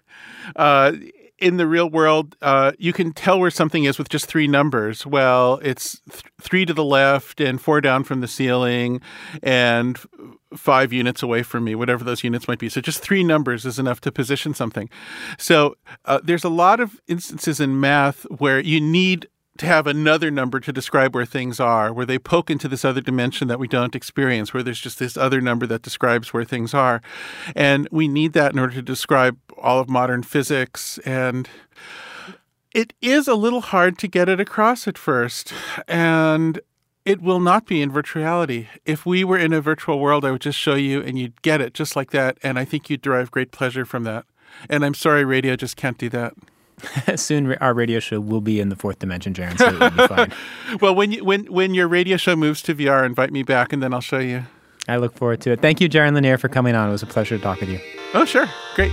Speaker 14: in the real world, you can tell where something is with just 3 numbers. Well, it's 3 to the left and 4 down from the ceiling and 5 units away from me, whatever those units might be. So just 3 numbers is enough to position something. So there's a lot of instances in math where you need to have another number to describe where things are, where they poke into this other dimension that we don't experience, where there's just this other number that describes where things are. And we need that in order to describe all of modern physics. And it is a little hard to get it across at first. And it will not be in virtual reality. If we were in a virtual world, I would just show you and you'd get it just like that. And I think you'd derive great pleasure from that. And I'm sorry, radio just can't do that.
Speaker 15: Soon our radio show will be in the fourth dimension, Jaron, so it'll be fine.
Speaker 14: Well, when your radio show moves to VR, invite me back and then I'll show you.
Speaker 15: I look forward to it. Thank you, Jaron Lanier, for coming on. It was a pleasure to talk with you.
Speaker 14: Oh, sure. Great.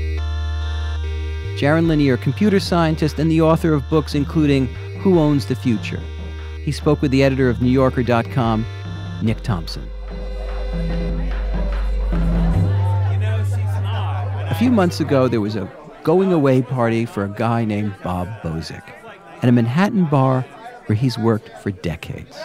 Speaker 5: Jaron Lanier, computer scientist and the author of books including Who Owns the Future? He spoke with the editor of NewYorker.com, Nick Thompson. A few months ago, there was a going-away party for a guy named Bob Bozik at a Manhattan bar where he's worked for decades.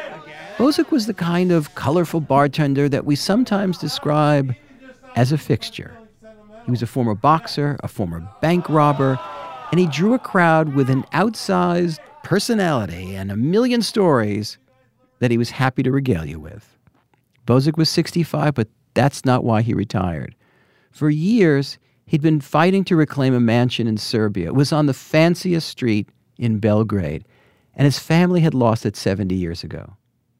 Speaker 5: Bozik was the kind of colorful bartender that we sometimes describe as a fixture. He was a former boxer, a former bank robber, and he drew a crowd with an outsized personality and a million stories that he was happy to regale you with. Bozik was 65, but that's not why he retired. For years, he'd been fighting to reclaim a mansion in Serbia. It was on the fanciest street in Belgrade, and his family had lost it 70 years ago.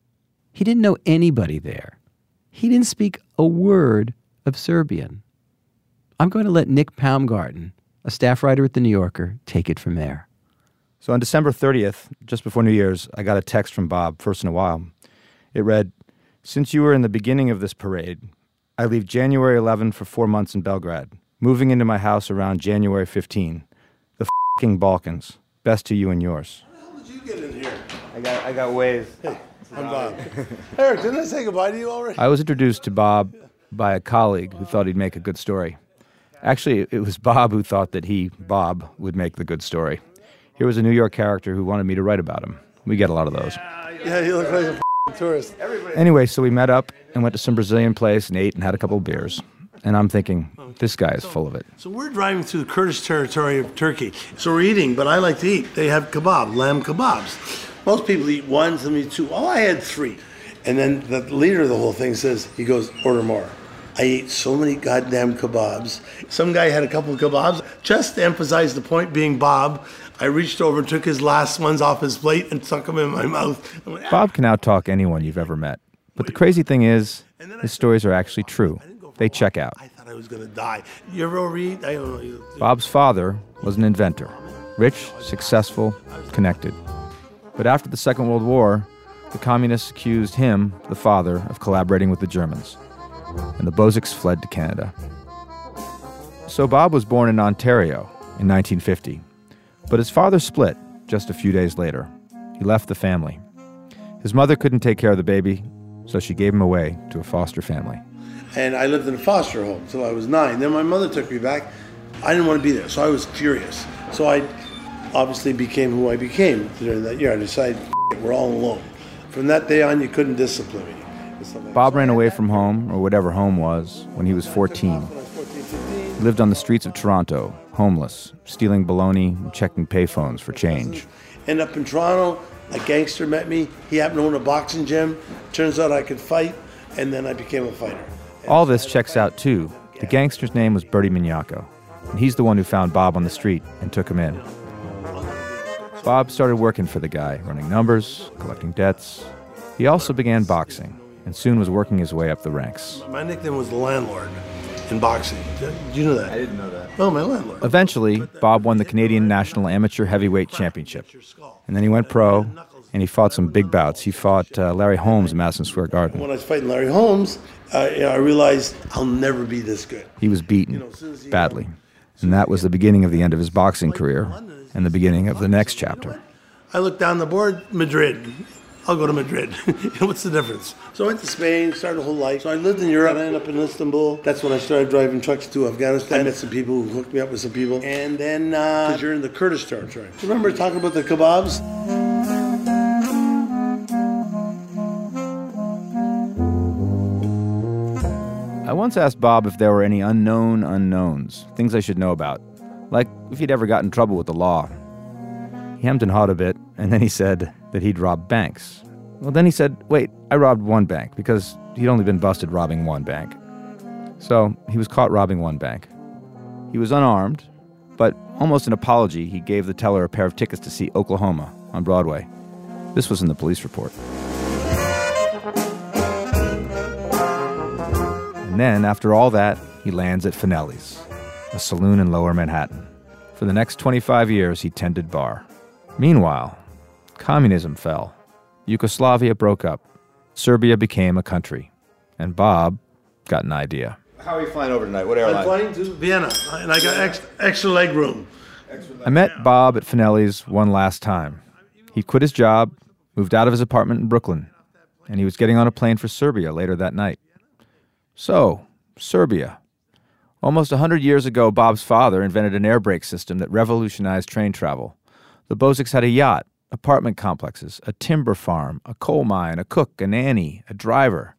Speaker 5: He didn't know anybody there. He didn't speak a word of Serbian. I'm going to let Nick Paumgarten, a staff writer at The New Yorker, take it from there.
Speaker 16: So on December 30th, just before New Year's, I got a text from Bob, first in a while. It read, "Since you were in the beginning of this parade, I leave January 11 for 4 months in Belgrade. Moving into my house around January 15. The f***ing Balkans. Best to you and yours."
Speaker 17: How did you get in here?
Speaker 16: I got waves.
Speaker 17: Hey, I'm Bob. Eric, didn't I say goodbye to you already?
Speaker 16: I was introduced to Bob by a colleague who thought he'd make a good story. Actually, it was Bob who thought that Bob, would make the good story. Here was a New York character who wanted me to write about him. We get a lot of those.
Speaker 17: Yeah, you look like a f***ing tourist.
Speaker 16: Anyway, so we met up and went to some Brazilian place and ate and had a couple of beers. And I'm thinking, this guy is full of it.
Speaker 17: So we're driving through the Kurdish territory of Turkey. So we're eating, but I like to eat. They have kebab, lamb kebabs. Most people eat 1, some eat 2. Oh, I had 3. And then the leader of the whole thing says, he goes, order more. I ate so many goddamn kebabs. Some guy had a couple of kebabs. Just to emphasize the point being Bob, I reached over and took his last ones off his plate and stuck them in my mouth.
Speaker 16: Bob can outtalk anyone you've ever met. But the crazy thing is, his stories are actually true. They check out.
Speaker 17: I thought I was going to die. You ever overeat? I don't know.
Speaker 16: Bob's father was an inventor. Rich, successful, connected. But after the Second World War, the communists accused him, the father, of collaborating with the Germans. And the Boziks fled to Canada. So Bob was born in Ontario in 1950. But his father split just a few days later. He left the family. His mother couldn't take care of the baby, so she gave him away to a foster family.
Speaker 17: And I lived in a foster home until I was 9. Then my mother took me back. I didn't want to be there, so I was furious. So I obviously became who I became during that year. I decided, we're all alone. From that day on, you couldn't discipline me.
Speaker 16: Bob ran away from home, or whatever home was, when he was 14. He lived on the streets of Toronto, homeless, stealing bologna, and checking payphones for change.
Speaker 17: End up in Toronto, a gangster met me. He happened to own a boxing gym. Turns out I could fight, and then I became a fighter.
Speaker 16: All this checks out, too. The gangster's name was Bertie Mignacco, and he's the one who found Bob on the street and took him in. Bob started working for the guy, running numbers, collecting debts. He also began boxing, and soon was working his way up the ranks.
Speaker 17: My nickname was the landlord in boxing. Did you know that?
Speaker 16: I didn't know that.
Speaker 17: Oh, my landlord.
Speaker 16: Eventually, Bob won the Canadian National Amateur Heavyweight Championship. And then he went pro, and he fought some big bouts. He fought Larry Holmes in Madison Square Garden.
Speaker 17: When I was fighting Larry Holmes, I realized I'll never be this good.
Speaker 16: He was beaten badly. And that was the beginning of the end of his boxing career and the beginning of the next chapter.
Speaker 17: I looked down the board, Madrid. I'll go to Madrid. What's the difference? So I went to Spain, started a whole life. So I lived in Europe, I ended up in Istanbul. That's when I started driving trucks to Afghanistan. I met some people who hooked me up with some people. And then, because you're in the Kurdish territory. Remember talking about the kebabs?
Speaker 16: I once asked Bob if there were any unknown unknowns, things I should know about, like if he'd ever got in trouble with the law. He hemmed and hawed a bit, and then he said that he'd robbed banks. Well, then he said, wait, I robbed one bank, because he'd only been busted robbing one bank. So he was caught robbing one bank. He was unarmed, but almost an apology, he gave the teller a pair of tickets to see Oklahoma on Broadway. This was in the police report. And then, after all that, he lands at Finelli's, a saloon in Lower Manhattan. For the next 25 years, he tended bar. Meanwhile, communism fell. Yugoslavia broke up. Serbia became a country. And Bob got an idea. How are you flying over tonight? What airline?
Speaker 17: I'm flying to Vienna, and I got extra leg room.
Speaker 16: I met Bob at Finelli's one last time. He'd quit his job, moved out of his apartment in Brooklyn, and he was getting on a plane for Serbia later that night. So, Serbia. Almost 100 years ago, Bob's father invented an air brake system that revolutionized train travel. The Bozics had a yacht, apartment complexes, a timber farm, a coal mine, a cook, a nanny, a driver,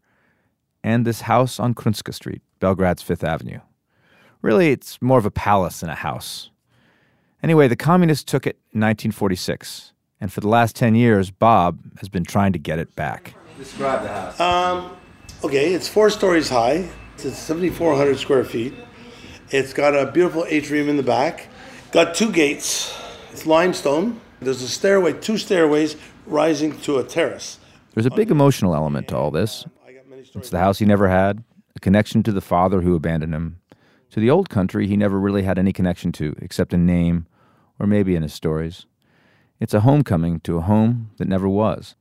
Speaker 16: and this house on Krunska Street, Belgrade's Fifth Avenue. Really, it's more of a palace than a house. Anyway, the communists took it in 1946, and for the last 10 years, Bob has been trying to get it back.
Speaker 17: Describe the house. Okay, it's 4 stories high. It's 7,400 square feet. It's got a beautiful atrium in the back. Got 2 gates. It's limestone. There's a stairway, 2 stairways rising to a terrace.
Speaker 16: There's a big emotional element to all this. It's the house he never had, a connection to the father who abandoned him, to the old country he never really had any connection to, except in name, or maybe in his stories. It's a homecoming to a home that never was.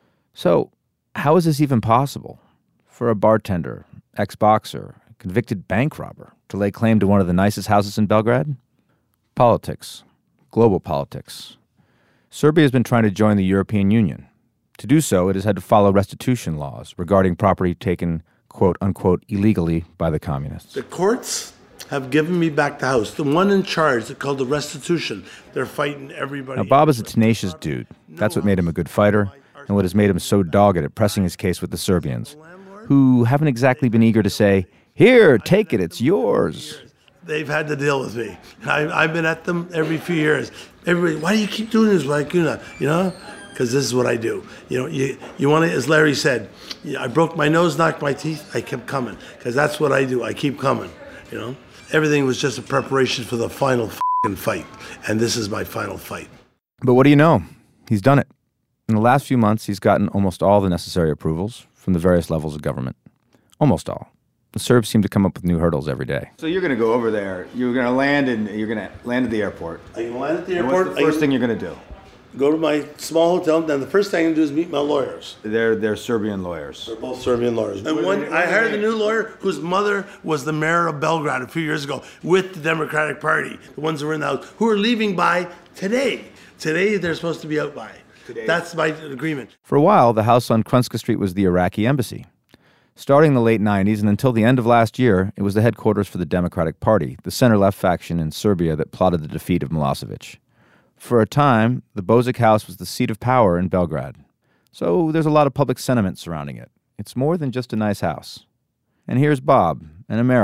Speaker 16: So, how is this even possible? For a bartender, ex-boxer, convicted bank robber, to lay claim to one of the nicest houses in Belgrade? Politics. Global politics. Serbia has been trying to join the European Union. To do so, it has had to follow restitution laws regarding property taken, quote-unquote, illegally by the communists.
Speaker 17: The courts have given me back the house. The one in charge, they're called the restitution. They're fighting everybody.
Speaker 16: Now, Bob is a tenacious dude. That's what made him a good fighter, and what has made him so dogged at pressing his case with the Serbians, who haven't exactly been eager to say, here, take it, it's yours.
Speaker 17: They've had to deal with me. I've been at them every few years. Everybody, why do you keep doing this, Lacuna? You know, because this is what I do. You know, you want to, as Larry said, I broke my nose, knocked my teeth, I kept coming. Because that's what I do, I keep coming, you know. Everything was just a preparation for the final fight. And this is my final fight.
Speaker 16: But what do you know? He's done it. In the last few months, he's gotten almost all the necessary approvals from the various levels of government. Almost all. The Serbs seem to come up with new hurdles every day.
Speaker 18: So you're going to go over there. You're going to land at the airport.
Speaker 17: I can land at the airport.
Speaker 18: What's the first thing you're going to do?
Speaker 17: Go to my small hotel. Then the first thing I'm going to do is meet my lawyers.
Speaker 18: They're Serbian lawyers.
Speaker 17: They're both Serbian lawyers. And I hired a new lawyer whose mother was the mayor of Belgrade a few years ago with the Democratic Party. The ones who were in the house, who are leaving by today. Today they're supposed to be out by. Today. That's my agreement.
Speaker 16: For a while, the house on Krunska Street was the Iraqi embassy. Starting in the late 90s and until the end of last year, it was the headquarters for the Democratic Party, the center-left faction in Serbia that plotted the defeat of Milosevic. For a time, the Bozic House was the seat of power in Belgrade. So there's a lot of public sentiment surrounding it. It's more than just a nice house. And here's Bob, an American,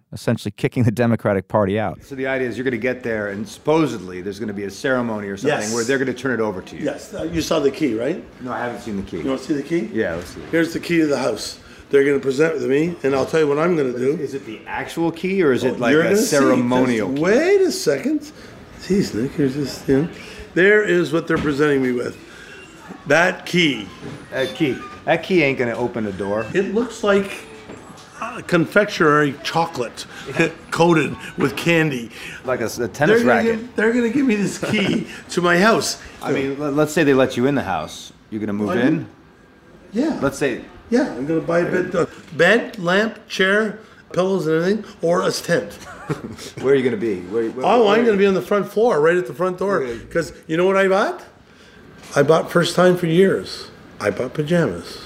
Speaker 16: essentially kicking the Democratic Party out.
Speaker 18: So the idea is you're going to get there, and supposedly there's going to be a ceremony or something where they're going to turn it over to you.
Speaker 17: Yes. You saw the key, right?
Speaker 18: No, I haven't seen the key.
Speaker 17: You want to see the key?
Speaker 18: Yeah, let's see it.
Speaker 17: Here's the key to the house. They're going to present it to me, and I'll tell you what I'm going to do.
Speaker 18: Is it the actual key, or is it like a ceremonial key?
Speaker 17: Wait a second. Jeez, Nick, here's this. There is what they're presenting me with. That key.
Speaker 18: That key ain't going to open a door.
Speaker 17: It looks like confectionery chocolate coated with candy.
Speaker 18: Like a tennis racket.
Speaker 17: They're going to give me this key to my house.
Speaker 18: I mean, let's say they let you in the house. You're going to move in?
Speaker 17: Yeah.
Speaker 18: Let's say...
Speaker 17: Yeah, I'm going to buy a bed, lamp, chair, pillows and everything, or a tent.
Speaker 18: Where are you going to be?
Speaker 17: I'm going to be on the front floor, right at the front door. Because you know what I bought? I bought first time for years. I bought pajamas.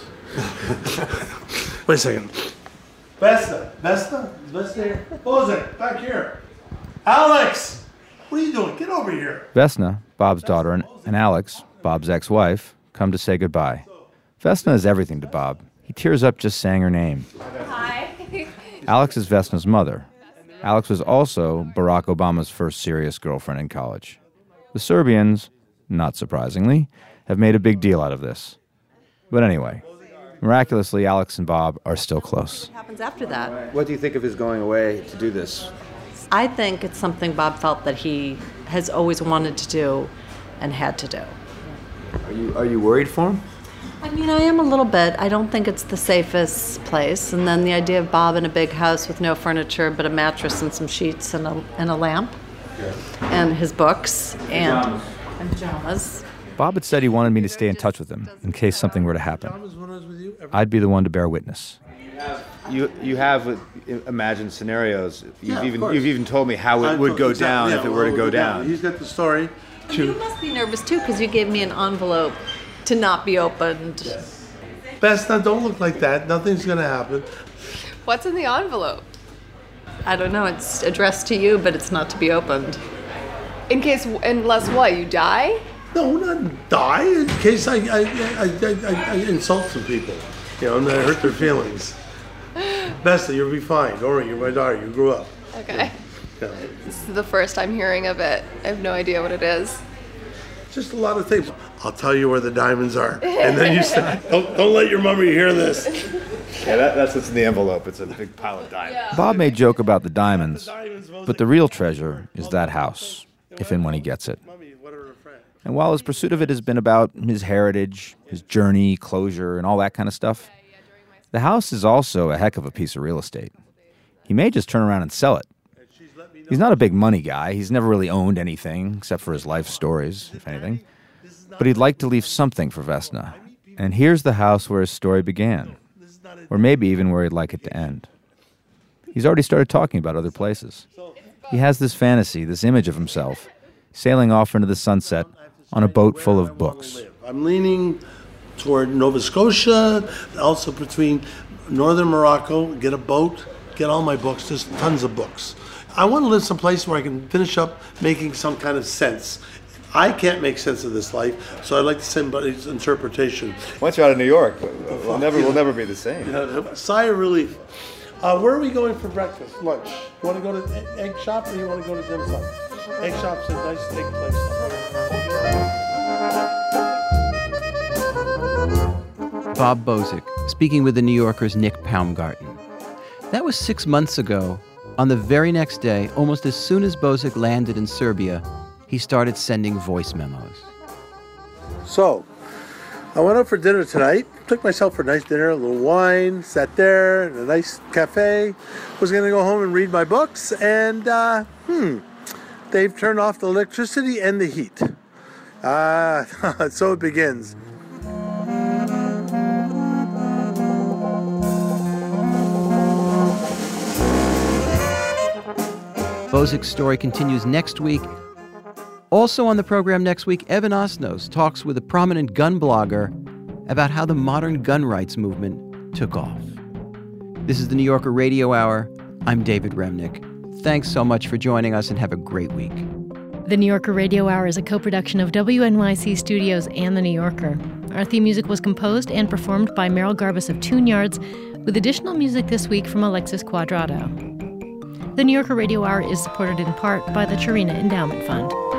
Speaker 17: Wait a second. Vesna here. Bozek, back here. Alex, what are you doing? Get over here.
Speaker 16: Vesna, Bob's daughter, and Alex, Bob's ex-wife, come to say goodbye. Vesna is everything to Bob. He tears up just saying her name.
Speaker 19: Hi.
Speaker 16: Alex is Vesna's mother. Alex was also Barack Obama's first serious girlfriend in college. The Serbians, not surprisingly, have made a big deal out of this. But anyway, miraculously, Alex and Bob are still close.
Speaker 19: What happens after that?
Speaker 18: What do you think of his going away to do this?
Speaker 19: I think it's something Bob felt that he has always wanted to do and had to do.
Speaker 18: Are you worried for him?
Speaker 19: I mean, I am a little bit. I don't think it's the safest place. And then the idea of Bob in a big house with no furniture but a mattress and some sheets and a lamp. Yeah. And his books and pajamas.
Speaker 16: Bob had said he wanted me to stay in touch with him in case something were to happen. I'd be the one to bear witness.
Speaker 18: You have imagined scenarios. You've even told me how it would go down if it were to go down.
Speaker 17: He's got the story.
Speaker 19: You must be nervous too because you gave me an envelope to not be opened.
Speaker 17: Yes. Vesna, don't look like that. Nothing's going to happen.
Speaker 20: What's in the envelope?
Speaker 19: I don't know. It's addressed to you, but it's not to be opened.
Speaker 20: Unless what? You die?
Speaker 17: No, not die. In case I insult some people, and I hurt their feelings. Vesna, you'll be fine. Don't worry, you're my daughter. You grew up.
Speaker 20: Okay. Yeah. This is the first I'm hearing of it. I have no idea what it is.
Speaker 17: Just a lot of things. I'll tell you where the diamonds are. And then you say, don't let your mummy hear this.
Speaker 18: Yeah, that's what's in the envelope. It's a big pile of diamonds. Yeah.
Speaker 16: Bob may joke about the diamonds, but the real treasure is that house, if and when he gets it. And while his pursuit of it has been about his heritage, his journey, closure, and all that kind of stuff, the house is also a heck of a piece of real estate. He may just turn around and sell it. He's not a big money guy. He's never really owned anything, except for his life stories, if anything. But he'd like to leave something for Vesna. And here's the house where his story began, or maybe even where he'd like it to end. He's already started talking about other places. He has this fantasy, this image of himself, sailing off into the sunset on a boat full of books.
Speaker 17: I'm leaning toward Nova Scotia, also between northern Morocco, get a boat, get all my books, there's tons of books. I want to live someplace where I can finish up making some kind of sense. I can't make sense of this life, so I'd like to see somebody's interpretation.
Speaker 18: Once you're out of New York, we'll never be the same.
Speaker 17: Sigh of relief. Where are we going for breakfast, lunch? You want to go to Egg Shop or you want to go to Dim Sum? Egg Shop's a nice steak place.
Speaker 5: Bob Bozek, speaking with the New Yorker's Nick Paumgarten. That was 6 months ago. On the very next day, almost as soon as Bozek landed in Serbia, he started sending voice memos.
Speaker 17: So, I went out for dinner tonight. Took myself for a nice dinner, a little wine, sat there in a nice cafe. Was going to go home and read my books, and they've turned off the electricity and the heat. So it begins.
Speaker 5: Bozek's story continues next week. Also on the program next week, Evan Osnos talks with a prominent gun blogger about how the modern gun rights movement took off. This is the New Yorker Radio Hour. I'm David Remnick. Thanks so much for joining us and have a great week.
Speaker 21: The New Yorker Radio Hour is a co-production of WNYC Studios and The New Yorker. Our theme music was composed and performed by Merrill Garbus of Tune Yards, with additional music this week from Alexis Quadrado. The New Yorker Radio Hour is supported in part by the Chirina Endowment Fund.